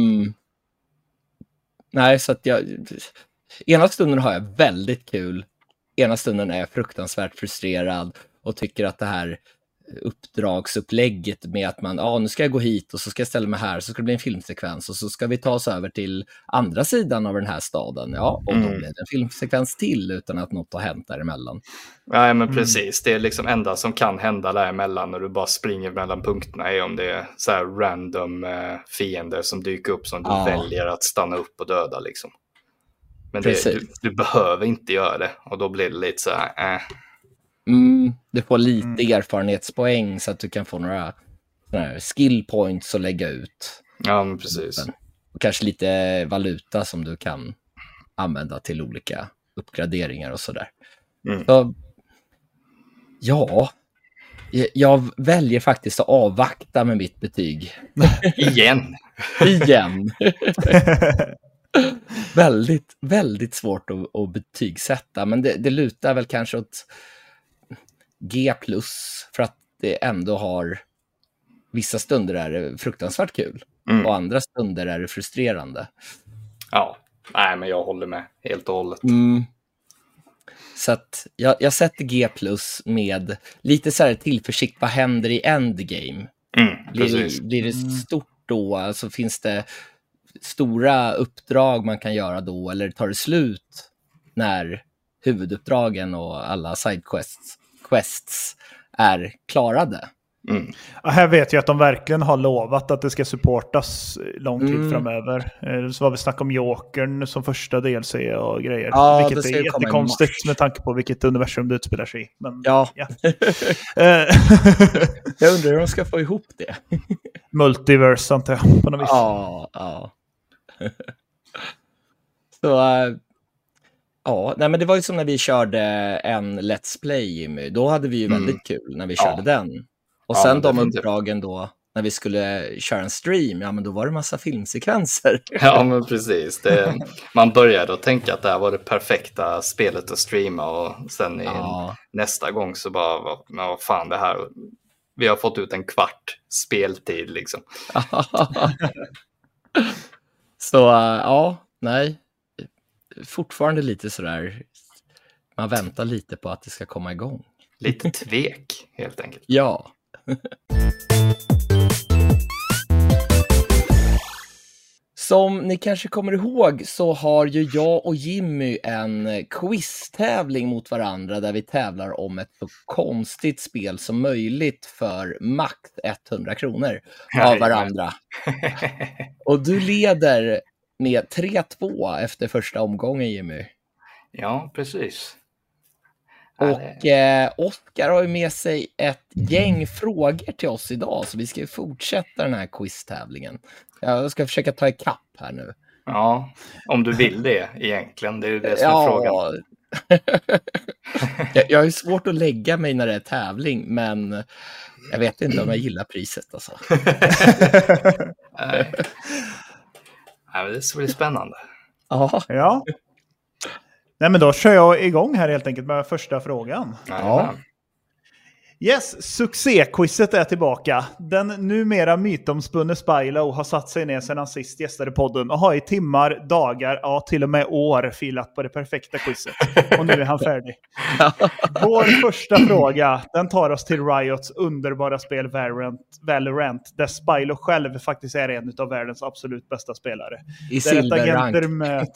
Speaker 1: Nej, så att ena stunden har jag väldigt kul, ena stunden är jag fruktansvärt frustrerad och tycker att det här uppdragsupplägget med att man, nu ska jag gå hit och så ska jag ställa mig här, så ska det bli en filmsekvens och så ska vi ta oss över till andra sidan av den här staden. Ja, och då blir det en filmsekvens till utan att något har hänt däremellan.
Speaker 2: Ja, men precis. Det är liksom enda som kan hända däremellan när du bara springer mellan punkterna är om det är så här random fiender som dyker upp som du väljer att stanna upp och döda liksom. Men du behöver inte göra det och då blir det lite så här
Speaker 1: Du får lite erfarenhetspoäng så att du kan få några skill points att lägga ut.
Speaker 2: Ja, men precis.
Speaker 1: Och kanske lite valuta som du kan använda till olika uppgraderingar och sådär. Så, jag väljer faktiskt att avvakta med mitt betyg.
Speaker 2: Igen.
Speaker 1: Väldigt, väldigt svårt att betygsätta, men det lutar väl kanske åt G+, för att det ändå har vissa stunder är det fruktansvärt kul och andra stunder är det frustrerande.
Speaker 2: Ja, nej, men jag håller med helt och hållet.
Speaker 1: Så att jag sätter G+ med lite så här tillförsikt, vad händer i endgame? Blir det stort då? Alltså finns det stora uppdrag man kan göra då, eller tar det slut när huvuduppdragen och alla sidequests är klarade?
Speaker 3: Ja, här vet jag att de verkligen har lovat att det ska supportas lång tid framöver. Så var vi snack om Jokern som första DLC och grejer.
Speaker 1: Ja,
Speaker 3: vilket är jättekonstigt med tanke på vilket universum det utspelar sig i. Men,
Speaker 1: ja. Jag undrar hur de ska få ihop det.
Speaker 3: Multiverse, antar jag, på något vis.
Speaker 1: Ja. Så, nej, men det var ju som när vi körde en Let's Play, Jimmy. Då hade vi ju väldigt kul när vi körde den. Och sen de uppdragen då, när vi skulle köra en stream, men då var det massa filmsekvenser.
Speaker 2: Ja, men precis. Man började att tänka att det här var det perfekta spelet att streama och sen nästa gång så bara, vad fan det här, vi har fått ut en kvart speltid liksom.
Speaker 1: Så, nej. Fortfarande lite sådär, man väntar lite på att det ska komma igång.
Speaker 2: Lite tvek, helt enkelt.
Speaker 1: Ja. Som ni kanske kommer ihåg så har ju jag och Jimmy en quiztävling mot varandra där vi tävlar om ett så konstigt spel som möjligt för max 100 kronor av varandra. Och du leder med 3-2 efter första omgången, Jimmy.
Speaker 2: Ja, precis.
Speaker 1: Och Oskar har ju med sig ett gäng frågor till oss idag, så vi ska ju fortsätta den här quiztävlingen. Jag ska försöka ta ikapp här nu.
Speaker 2: Ja, om du vill det egentligen. Det är ju det som är frågan.
Speaker 1: Jag har ju svårt att lägga mig när det är tävling, men jag vet inte om jag gillar priset alltså.
Speaker 2: Nej, det ska bli spännande.
Speaker 3: Ja. Nej, men då kör jag igång här helt enkelt med första frågan.
Speaker 2: Ja.
Speaker 3: Yes, succéquizet är tillbaka. Den numera mytomspunne Spylo har satt sig ner sedan han sist gästade podden och har i timmar, dagar, till och med år filat på det perfekta quizet. Och nu är han färdig. Vår första fråga, den tar oss till Riots underbara spel Valorant, där Spylo själv faktiskt är en av världens absolut bästa spelare.
Speaker 1: I silverrank.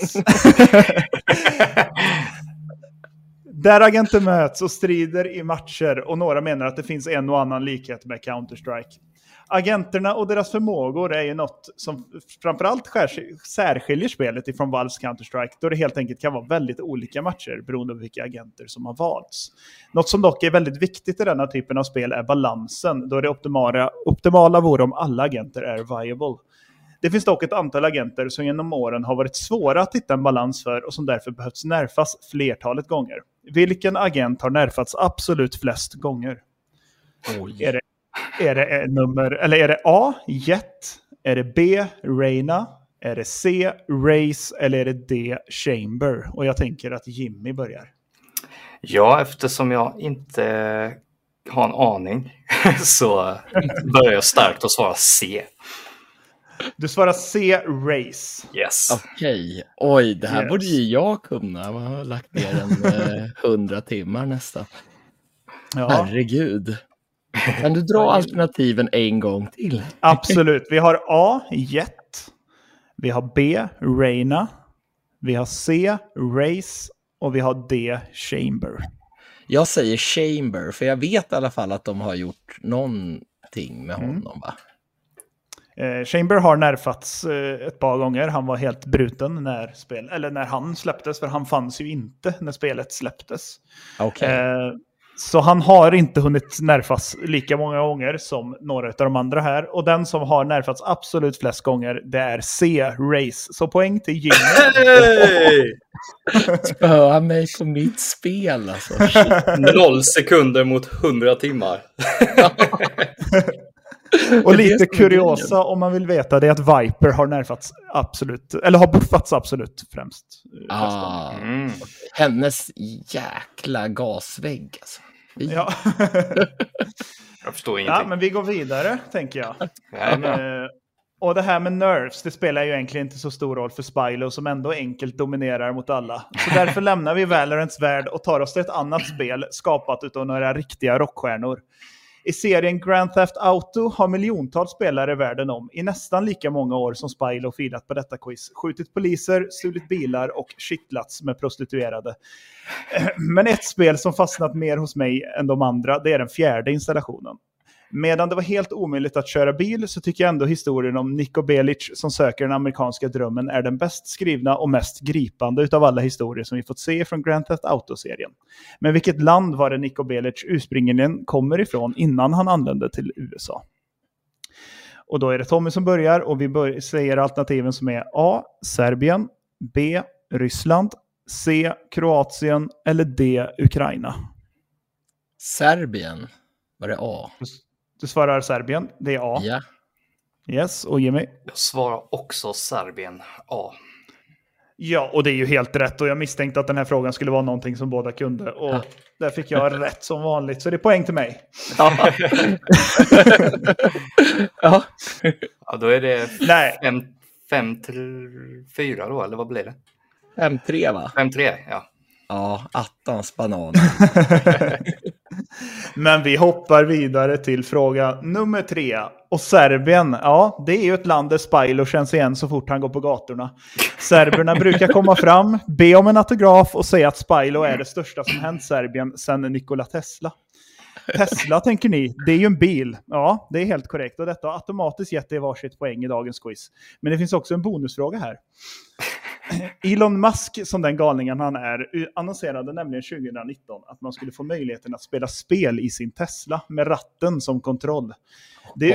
Speaker 3: Där agenter möts och strider i matcher, och några menar att det finns en och annan likhet med Counter-Strike. Agenterna och deras förmågor är ju något som framförallt särskiljer spelet ifrån Valves Counter-Strike, då det helt enkelt kan vara väldigt olika matcher beroende på vilka agenter som har valts. Något som dock är väldigt viktigt i denna typen av spel är balansen, då det optimala vore om alla agenter är viable. Det finns dock ett antal agenter som genom åren har varit svåra att hitta en balans för och som därför behövts nerfas flertalet gånger. Vilken agent har nerfats absolut flest gånger?
Speaker 1: Oj.
Speaker 3: Är det nummer, eller är det A, Jet? Är det B, Reyna? Är det C, Race? Eller är det D, Chamber? Och jag tänker att Jimmy börjar.
Speaker 2: Ja, eftersom jag inte har en aning så börjar jag starkt att svara C.
Speaker 3: Du svarar C, Race.
Speaker 2: Yes.
Speaker 1: Okej. Oj, det här
Speaker 3: Yes.
Speaker 1: borde ju jag kunna. Jag har lagt ner 100 timmar nästan.
Speaker 3: Ja,
Speaker 1: Herregud. Kan du dra alternativen en gång till?
Speaker 3: absolut. Vi har A, Jet. Vi har B, Reyna. Vi har C, Race. Och vi har D, Chamber.
Speaker 1: Jag säger Chamber, för jag vet i alla fall att de har gjort någonting med honom, va?
Speaker 3: Chamber har nerfats ett par gånger. Han var helt bruten när han släpptes, för han fanns ju inte när spelet släpptes.
Speaker 1: Okej.
Speaker 3: Så han har inte hunnit nerfas lika många gånger som några av de andra här. Och den som har nerfats absolut flest gånger, det är C, Race. Så poäng till Jimmy.
Speaker 2: Hey!
Speaker 1: Spöa mig på mitt spel, alltså.
Speaker 2: 0 sekunder mot 100 timmar.
Speaker 3: Och lite kuriosa om man vill veta, det är att Viper har nerfats absolut, eller har buffats absolut främst.
Speaker 1: Hennes jäkla gasvägg, alltså.
Speaker 3: Ja.
Speaker 2: Jag förstår ingenting.
Speaker 3: Ja, men vi går vidare, tänker jag.
Speaker 2: Ja,
Speaker 3: Och det här med nerfs, det spelar ju egentligen inte så stor roll för Spylo som ändå enkelt dominerar mot alla. Så därför lämnar vi Valorants värld och tar oss till ett annat spel skapat av några riktiga rockstjärnor. I serien Grand Theft Auto har miljontals spelare världen om i nästan lika många år som Spylo filat på detta quiz. Skjutit poliser, stulit bilar och kittlats med prostituerade. Men ett spel som fastnat mer hos mig än de andra, det är den 4:e installationen. Medan det var helt omöjligt att köra bil så tycker jag ändå historien om Niko Bellic som söker den amerikanska drömmen är den bäst skrivna och mest gripande utav alla historier som vi fått se från Grand Theft Auto-serien. Men vilket land var det Niko Bellic ursprungligen kommer ifrån innan han anlände till USA? Och då är det Tommy som börjar och vi säger alternativen som är A, Serbien, B, Ryssland, C, Kroatien eller D, Ukraina.
Speaker 1: Serbien, var det A?
Speaker 3: Du svarar Serbien, det är A.
Speaker 1: Ja.
Speaker 3: Yes, och Jimmy?
Speaker 2: Jag svarar också Serbien A.
Speaker 3: Ja, och det är ju helt rätt. Och jag misstänkte att den här frågan skulle vara någonting som båda kunde. Och där fick jag rätt som vanligt. Så det är poäng till mig.
Speaker 1: Ja.
Speaker 2: Ja, då är det 5-4 då, eller vad blir det?
Speaker 1: 5-3, va?
Speaker 2: 5-3, ja.
Speaker 1: Ja, attans banan.
Speaker 3: Men vi hoppar vidare till fråga nummer 3. Och Serbien, ja, det är ju ett land där Spylo känns igen så fort han går på gatorna. Serberna brukar komma fram, be om en autograf och säga att Spylo är det största som hänt Serbien sedan Nikola Tesla. Tesla, tänker ni, det är ju en bil. Ja, det är helt korrekt. Och detta har automatiskt gett er varsitt poäng i dagens quiz. Men det finns också en bonusfråga här. Elon Musk, som den galningen han är, annonserade nämligen 2019 att man skulle få möjligheten att spela spel i sin Tesla med ratten som kontroll. Det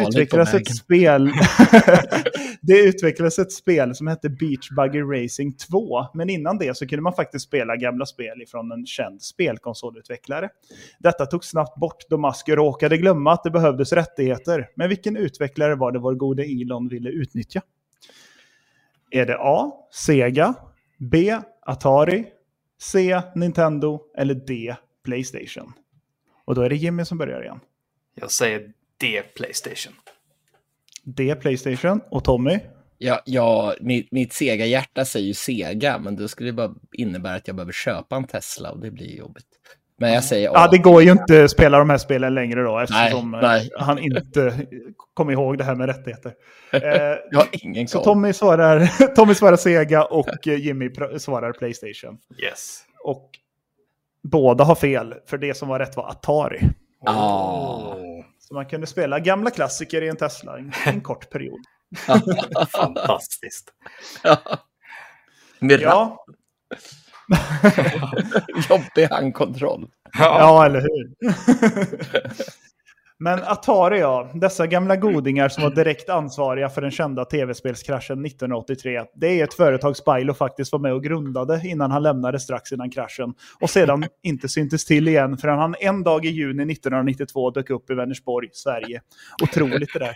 Speaker 3: utvecklades ett spel som hette Beach Buggy Racing 2, men innan det så kunde man faktiskt spela gamla spel ifrån en känd spelkonsolutvecklare. Detta tog snabbt bort då Musk råkade glömma att det behövdes rättigheter. Men vilken utvecklare var det vår gode Elon ville utnyttja? Är det A, Sega, B, Atari, C, Nintendo eller D, PlayStation? Och då är det Jimmy som börjar igen.
Speaker 2: Jag säger D, PlayStation.
Speaker 3: D, PlayStation. Och Tommy?
Speaker 1: Ja, mitt Sega-hjärta säger ju Sega, men det skulle bara innebära att jag behöver köpa en Tesla och det blir jobbigt. Men jag säger A.
Speaker 3: Ja, det går ju inte att spela de här spelen längre då, eftersom
Speaker 1: nej.
Speaker 3: han inte kom ihåg det här med rättigheter.
Speaker 1: Jag har ingen koll.
Speaker 3: Så Tommy svarar Sega och Jimmy svarar PlayStation.
Speaker 2: Yes.
Speaker 3: Och båda har fel, för det som var rätt var Atari. Så man kunde spela gamla klassiker i en Tesla en kort period.
Speaker 2: Fantastiskt.
Speaker 3: Ja.
Speaker 1: Jobbig handkontroll.
Speaker 3: Ja, eller hur? Men Atari, ja. Dessa gamla godingar som var direkt ansvariga för den kända tv-spelskraschen 1983. Det är ett företag Spylo faktiskt var med och grundade innan han lämnade strax innan kraschen. Och sedan inte syntes till igen förrän han en dag i juni 1992 dök upp i Vänersborg, Sverige. Otroligt det där.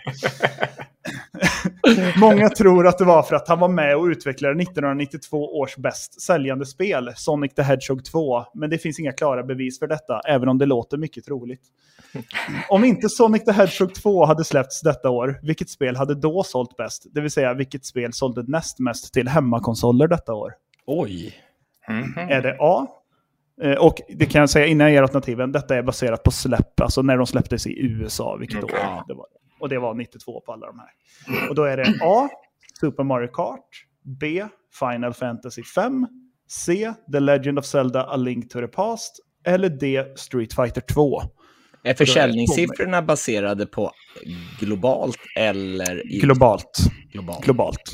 Speaker 3: Många tror att det var för att han var med och utvecklade 1992 års bäst säljande spel, Sonic the Hedgehog 2. Men det finns inga klara bevis för detta, även om det låter mycket troligt. Om inte Sonic the Hedgehog 2 hade släppts detta år, vilket spel hade då sålt bäst? Det vill säga, vilket spel sålde näst mest till hemmakonsoler detta år?
Speaker 1: Oj.
Speaker 3: Mm-hmm. Är det A? Och det kan jag säga innan jag ger alternativen, detta är baserat på släpp, alltså när de släpptes i USA, vilket år det var. Och det var 92 på alla de här. Och då är det A, Super Mario Kart, B, Final Fantasy 5, C, The Legend of Zelda A Link to the Past, eller D, Street Fighter 2.
Speaker 1: Är försäljningssiffrorna baserade på globalt eller?
Speaker 3: Globalt.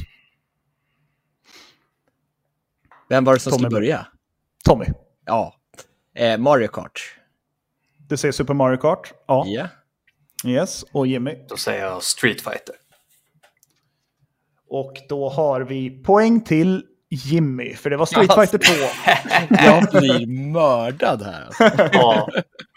Speaker 1: Vem var det som skulle börja?
Speaker 3: Tommy.
Speaker 1: Ja. Mario Kart.
Speaker 3: Du säger Super Mario Kart? Ja.
Speaker 1: Yeah.
Speaker 3: Yes, och Jimmy?
Speaker 2: Då säger jag Street Fighter.
Speaker 3: Och då har vi poäng till Jimmy, för det var Street Fighter 2.
Speaker 1: Jag blir mördad här.
Speaker 2: Ja.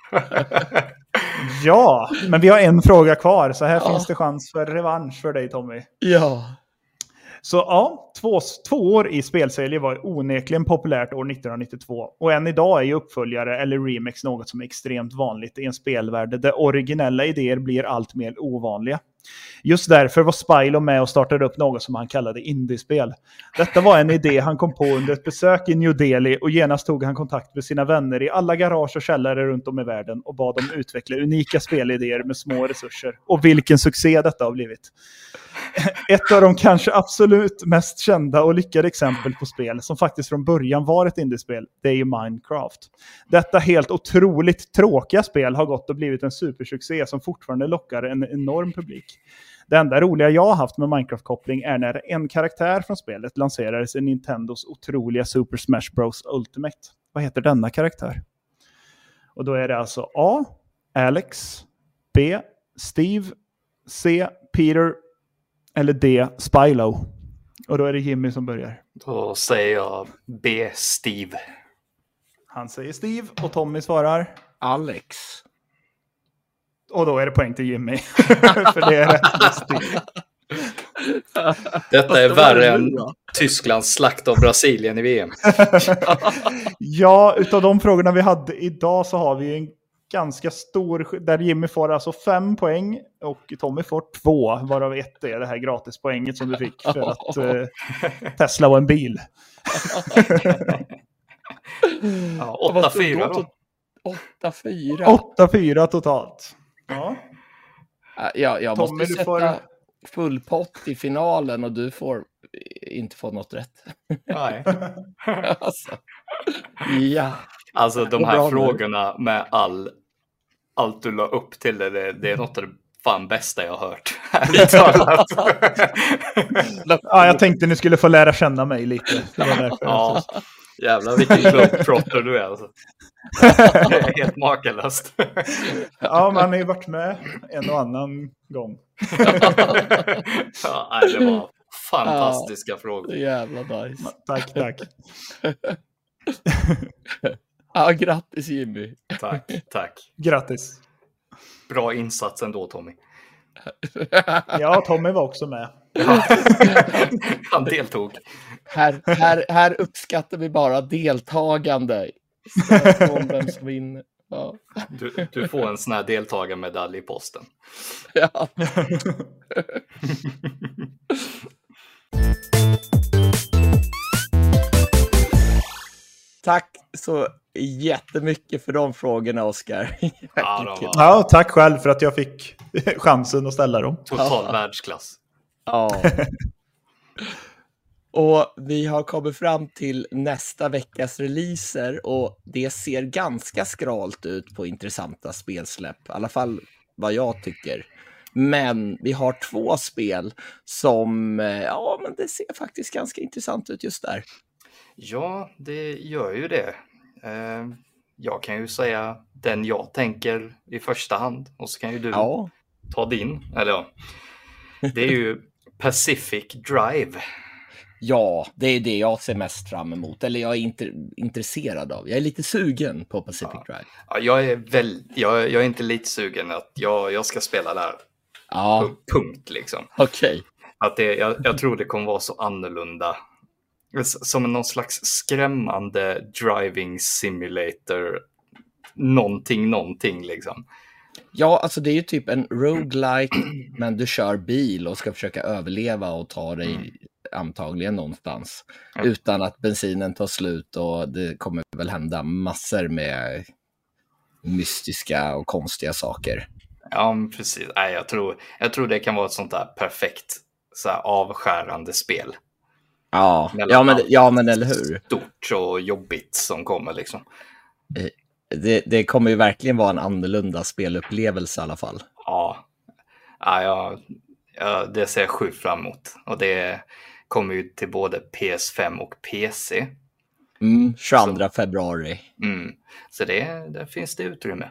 Speaker 3: Ja, men vi har en fråga kvar, så här finns det chans för revansch för dig, Tommy.
Speaker 1: Ja.
Speaker 3: Så ja, två år i spelserie var onekligen populärt år 1992. Och än idag är ju uppföljare eller remix något som är extremt vanligt i en spelvärld där originella idéer blir allt mer ovanliga. Just därför var Spylo med och startade upp något som han kallade indiespel. Detta var en idé han kom på under ett besök i New Delhi och genast tog han kontakt med sina vänner i alla garage och källare runt om i världen och bad dem utveckla unika spelidéer med små resurser. Och vilken succé detta har blivit. Ett av de kanske absolut mest kända och lyckade exempel på spel som faktiskt från början var ett indiespel, det är ju Minecraft. Detta helt otroligt tråkiga spel har gått och blivit en supersuccé som fortfarande lockar en enorm publik. Det enda roliga jag har haft med Minecraft-koppling är när en karaktär från spelet lanserades i Nintendos otroliga Super Smash Bros. Ultimate. Vad heter denna karaktär? Och då är det alltså A, Alex, B, Steve, C, Peter eller D, Spylo. Och då är det Jimmy som börjar.
Speaker 2: Då säger jag B, Steve.
Speaker 3: Han säger Steve och Tommy svarar
Speaker 1: Alex.
Speaker 3: Och då är det poäng till Jimmy. För det är rätt, Steve.
Speaker 2: Detta är värre än Tysklands slakt av Brasilien i VM.
Speaker 3: Ja, utav de frågorna vi hade idag så har vi en ganska stor, där Jimmy får alltså 5 poäng och Tommy får 2, varav 1 är det här gratispoänget som du fick för att Tesla var en bil.
Speaker 2: Ja, 8-4 då.
Speaker 3: 8-4 totalt. Ja.
Speaker 1: Jag
Speaker 3: Tommy,
Speaker 1: måste sätta full pott i finalen och du får inte få något rätt.
Speaker 2: Nej.
Speaker 1: Alltså. Ja.
Speaker 2: Alltså de här frågorna med allt du la upp till det är något av det fan bästa jag har hört.
Speaker 3: Ja, jag tänkte ni skulle få lära känna mig lite. Det var därför.
Speaker 2: Ja, jävlar vilken globetrotter du är alltså. Det är helt makalöst.
Speaker 3: Ja, man har ju varit med en och annan gång.
Speaker 2: Ja, det var fantastiska frågor.
Speaker 1: Jävla nice.
Speaker 3: Tack.
Speaker 1: Ja, grattis Jimmy.
Speaker 2: Tack.
Speaker 3: Grattis.
Speaker 2: Bra insats ändå, Tommy.
Speaker 3: Ja, Tommy var också med.
Speaker 2: Han deltog.
Speaker 1: Här uppskattar vi bara deltagande. Om vem som vinner. Ja.
Speaker 2: Du får en sån här deltagarmedalj i posten.
Speaker 1: Ja. Tack så jättemycket för de frågorna, Oskar.
Speaker 3: Ja, tack själv för att jag fick chansen att ställa dem.
Speaker 2: Total världsklass.
Speaker 1: Ja. Och vi har kommit fram till nästa veckas releaser och det ser ganska skralt ut på intressanta spelsläpp. I alla fall vad jag tycker. Men vi har 2 spel som, men det ser faktiskt ganska intressant ut just där.
Speaker 2: Ja, det gör ju det. jag kan ju säga den jag tänker i första hand. Och så kan ju du ta din. Eller ja. Det är ju Pacific Drive.
Speaker 1: Ja, det är det jag ser mest fram emot. Eller jag är inte intresserad av. Jag är lite sugen på Pacific Drive.
Speaker 2: Ja, jag är inte lite sugen att jag ska spela där.
Speaker 1: Ja.
Speaker 2: Punkt liksom.
Speaker 1: Okej.
Speaker 2: Att jag tror det kommer vara så annorlunda. Som någon slags skrämmande driving simulator. Någonting liksom.
Speaker 1: Ja, alltså det är ju typ en roguelike, men du kör bil och ska försöka överleva och ta dig antagligen någonstans. Utan att bensinen tar slut, och det kommer väl hända massor med mystiska och konstiga saker.
Speaker 2: Ja, precis. Nej, jag tror det kan vara ett sånt där perfekt så här, avskärande spel.
Speaker 1: Ja, men eller hur?
Speaker 2: Stort och jobbigt som kommer liksom.
Speaker 1: Det kommer ju verkligen vara en annorlunda spelupplevelse i alla fall.
Speaker 2: Ja, det ser jag sjukt fram emot. Och det kommer ju till både PS5 och PC.
Speaker 1: 22 februari.
Speaker 2: Så det finns det utrymme.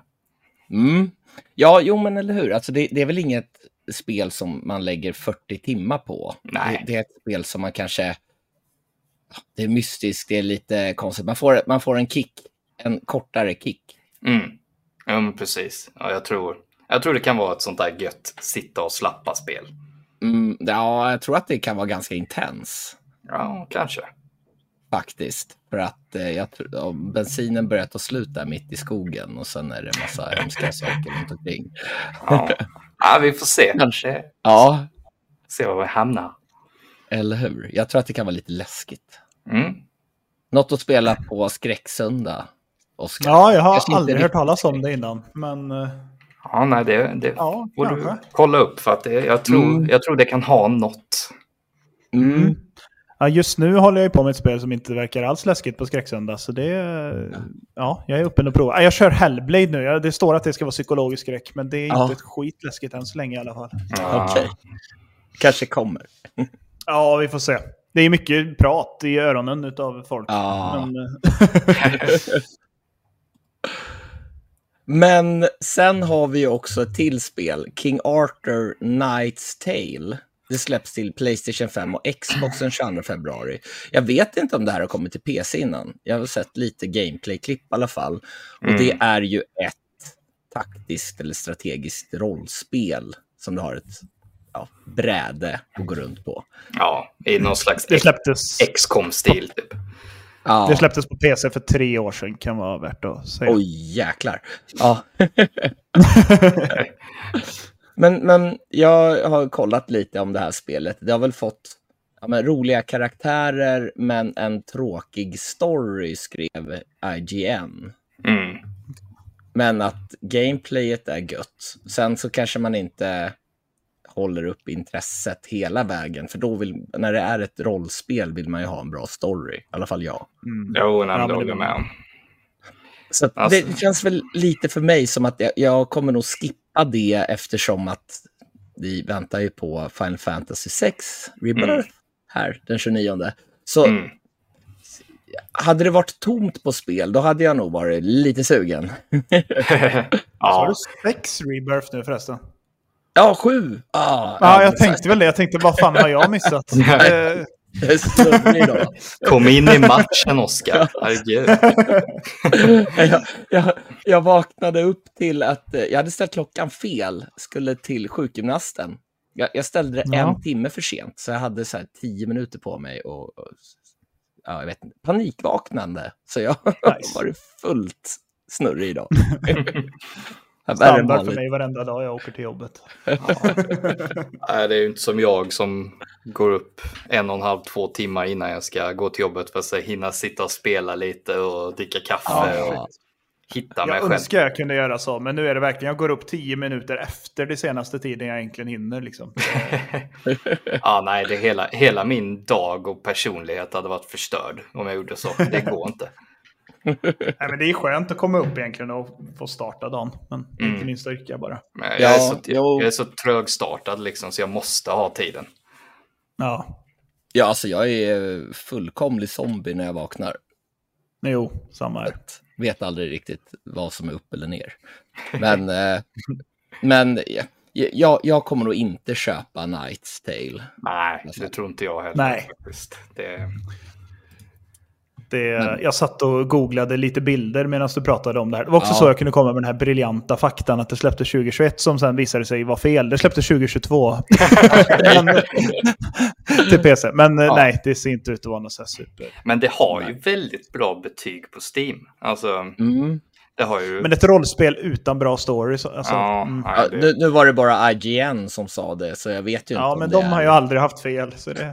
Speaker 1: Ja, jo men eller hur. Alltså det är väl inget spel som man lägger 40 timmar på.
Speaker 2: Nej.
Speaker 1: Det är ett spel som man kanske... Det är mystiskt, det är lite konstigt. Man får en kick. En kortare kick.
Speaker 2: Ja, men precis. Ja, jag tror det kan vara ett sånt där gött sitta och slappa spel.
Speaker 1: Ja, jag tror att det kan vara ganska intens.
Speaker 2: Ja, kanske.
Speaker 1: Faktiskt. För att jag tror bensinen börjar ta slut där mitt i skogen. Och sen är det en massa hemska saker runt omkring.
Speaker 2: Ja, vi får se.
Speaker 1: Kanske. Ja.
Speaker 2: Se var vi hamnar.
Speaker 1: Eller hur? Jag tror att det kan vara lite läskigt. Något att spela på skräcksöndag, Oskar.
Speaker 3: Ja, jag har aldrig hört talas om det innan. Men...
Speaker 2: Ja, nej, det får du kolla upp. För att jag tror det kan ha något.
Speaker 3: Ja, just nu håller jag på med ett spel som inte verkar alls läskigt på skräcksöndag. Så det jag är öppen och prova. Jag kör Hellblade nu. Det står att det ska vara psykologisk skräck. Men det är inte ett skitläskigt än så länge i alla fall.
Speaker 1: Okej. Kanske kommer.
Speaker 3: Ja, vi får se. Det är mycket prat i öronen utav folk.
Speaker 1: Men sen har vi också ett till spel. King Arthur Knight's Tale. Det släpps till PlayStation 5 och Xbox den 22 februari. Jag vet inte om det här har kommit till PC innan. Jag har sett lite gameplay-klipp i alla fall. Och det är ju ett taktiskt eller strategiskt rollspel som du har ett bräde att gå runt på.
Speaker 2: Ja, i någon slags XCOM-stil typ.
Speaker 3: Ja. Det släpptes på PC för 3 år sedan, kan vara värt att säga.
Speaker 1: Oj, jäklar. Ja. men jag har kollat lite om det här spelet. Det har väl fått roliga karaktärer, men en tråkig story, skrev IGN. Men att gameplayet är gött. Sen så kanske man inte håller upp intresset hela vägen. För då när det är ett rollspel vill man ju ha en bra story. I alla fall jag.
Speaker 2: Jo, det håller jag med om.
Speaker 1: Så det känns väl lite för mig som att jag kommer nog skippa det, eftersom att vi väntar ju på Final Fantasy 6 Rebirth här den 29. Så hade det varit tomt på spel, då hade jag nog varit lite sugen.
Speaker 3: Så har du 6 Rebirth nu förresten?
Speaker 1: Ja, 7.
Speaker 3: Jag tänkte väl det. Jag tänkte, vad fan har jag missat?
Speaker 2: Kom in i matchen, Oskar.
Speaker 1: Jag vaknade upp till att jag hade ställt klockan fel. Skulle till sjukgymnasten. Jag ställde det en timme för sent. Så jag hade så här 10 minuter på mig. Och jag vet inte, panikvaknande. Så jag har varit fullt snurrig idag.
Speaker 3: Standard för mig varenda dag jag åker till jobbet.
Speaker 2: Nej, det är ju inte som jag som går upp 1,5-2 timmar innan jag ska gå till jobbet för att hinna sitta och spela lite och dricka kaffe och hitta mig själv. Jag önskar
Speaker 3: jag kunde göra så, men nu är det verkligen, jag går upp 10 minuter efter det senaste tiden jag egentligen hinner liksom.
Speaker 2: Nej, det hela min dag och personlighet hade varit förstörd om jag gjorde så. Det går inte.
Speaker 3: Nej, men det är skönt att komma upp egentligen och få starta dagen. Men inte min styrka bara.
Speaker 2: Jag är så trögstartad liksom, så jag måste ha tiden.
Speaker 3: Ja,
Speaker 1: alltså jag är fullkomlig zombie när jag vaknar.
Speaker 3: Jo, samma här.
Speaker 1: Vet aldrig riktigt vad som är upp eller ner. Men jag kommer nog inte köpa Knight's Tale.
Speaker 2: Nej, det tror inte jag heller.
Speaker 3: Nej.
Speaker 2: Faktiskt.
Speaker 3: Jag satt och googlade lite bilder medan du pratade om det här. Det var också så jag kunde komma med den här briljanta faktan att det släppte 2021 som sen visade sig vara fel. Det släppte 2022 till PC. Men nej, det ser inte ut att vara något så här super.
Speaker 2: Men det har ju väldigt bra betyg på Steam. Alltså, det har ju...
Speaker 3: Men ett rollspel utan bra story. Alltså,
Speaker 1: nu var det bara IGN som sa det, så jag vet ju inte om
Speaker 3: men
Speaker 1: det
Speaker 3: de har ju aldrig haft fel. Så det...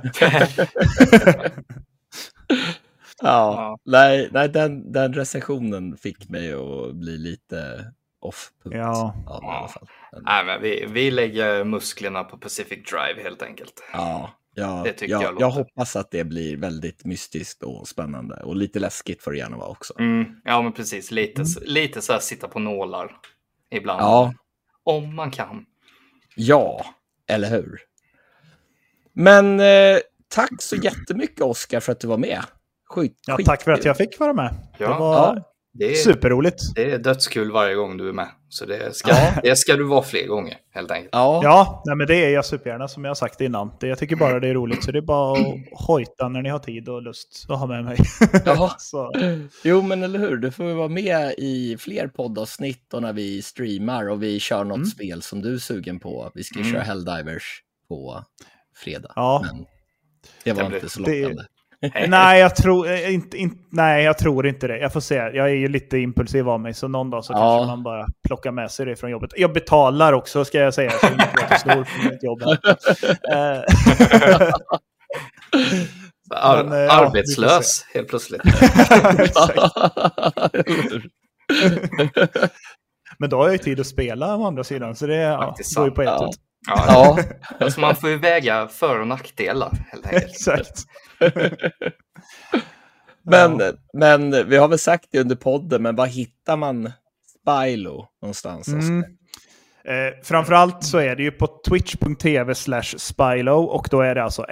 Speaker 1: Nej, den recensionen fick mig att bli lite off-punkt.
Speaker 3: I
Speaker 1: alla fall.
Speaker 2: Nej, men vi lägger musklerna på Pacific Drive helt enkelt.
Speaker 1: Jag hoppas att det blir väldigt mystiskt och spännande. Och lite läskigt för det gärna vara också.
Speaker 2: Ja, men precis. Lite så här sitta på nålar ibland.
Speaker 1: Ja.
Speaker 2: Om man kan.
Speaker 1: Ja, eller hur? Men tack så jättemycket, Oskar, för att du var med.
Speaker 3: Tack för att jag fick vara med.
Speaker 2: Ja.
Speaker 3: Det var superroligt.
Speaker 2: Det är dödskul varje gång du är med. Så det ska du vara fler gånger, helt enkelt.
Speaker 3: Men det är jag supergärna, som jag har sagt innan. Jag tycker bara det är roligt, så det är bara att hojta när ni har tid och lust att ha med mig.
Speaker 1: Jo, men eller hur? Du får vara med i fler poddavsnitt och när vi streamar och vi kör något spel som du är sugen på. Vi ska köra Helldivers på fredag. Men det var inte så lockande.
Speaker 3: Nej, jag tror inte det. Jag får se. Jag är ju lite impulsiv av mig, så någon dag så kanske man bara plockar med sig det från jobbet. Jag betalar också, ska jag säga, så jag inte låter snor från mitt jobb.
Speaker 2: Arbetslös, helt plötsligt.
Speaker 3: Men då har jag ju tid att spela å andra sidan, så det går ju på ett ut.
Speaker 2: Alltså man får ju väga för- och nackdelar, helt enkelt.
Speaker 3: Exakt.
Speaker 1: Men vi har väl sagt det under podden, men var hittar man Spylo någonstans?
Speaker 3: Framförallt så är det ju på twitch.tv/Spylo, och då är det alltså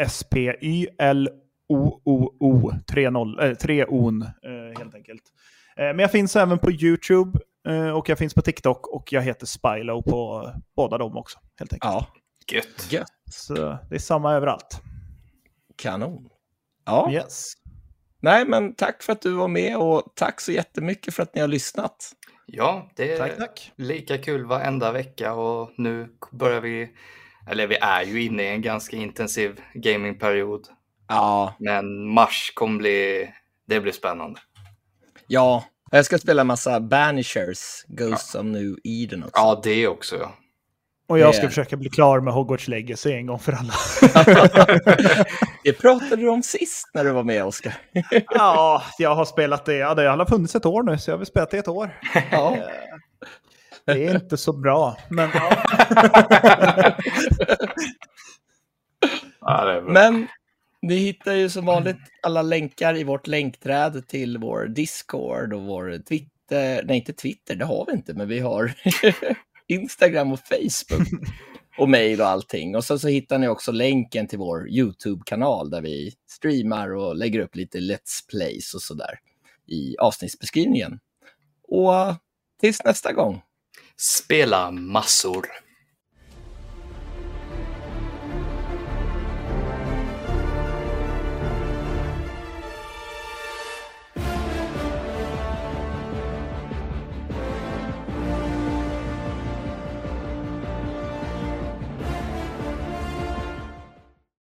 Speaker 3: SPYLOOO 3 on helt enkelt. Men jag finns även på YouTube och jag finns på TikTok, och jag heter Spylo på båda dem också, helt enkelt.
Speaker 2: Gött.
Speaker 3: Så det är samma överallt.
Speaker 1: Kanon. Ja.
Speaker 3: Yes.
Speaker 1: Nej, men tack för att du var med, och tack så jättemycket för att ni har lyssnat.
Speaker 2: Ja, det är
Speaker 3: tack.
Speaker 2: Lika kul varenda vecka, och nu börjar vi är ju inne i en ganska intensiv gamingperiod. Men mars det blir spännande.
Speaker 1: Ja, jag ska spela en massa Banishers, Ghosts of New Eden också.
Speaker 2: Ja, det också, ja.
Speaker 3: Och jag ska försöka bli klar med Hogwarts Legacy en gång för alla.
Speaker 1: Det pratade du om sist när du var med, Oskar.
Speaker 3: Ja, jag har spelat det. Det har funnits ett år nu, så jag har väl spelat det ett år. Det är inte så bra, men
Speaker 1: Men ni hittar ju som vanligt alla länkar i vårt länkträd till vår Discord och vår Twitter. Nej, inte Twitter, det har vi inte, men vi har Instagram och Facebook och mejl och allting. Och så hittar ni också länken till vår YouTube-kanal där vi streamar och lägger upp lite Let's Plays och sådär i avsnittsbeskrivningen. Och tills nästa gång.
Speaker 2: Spela massor.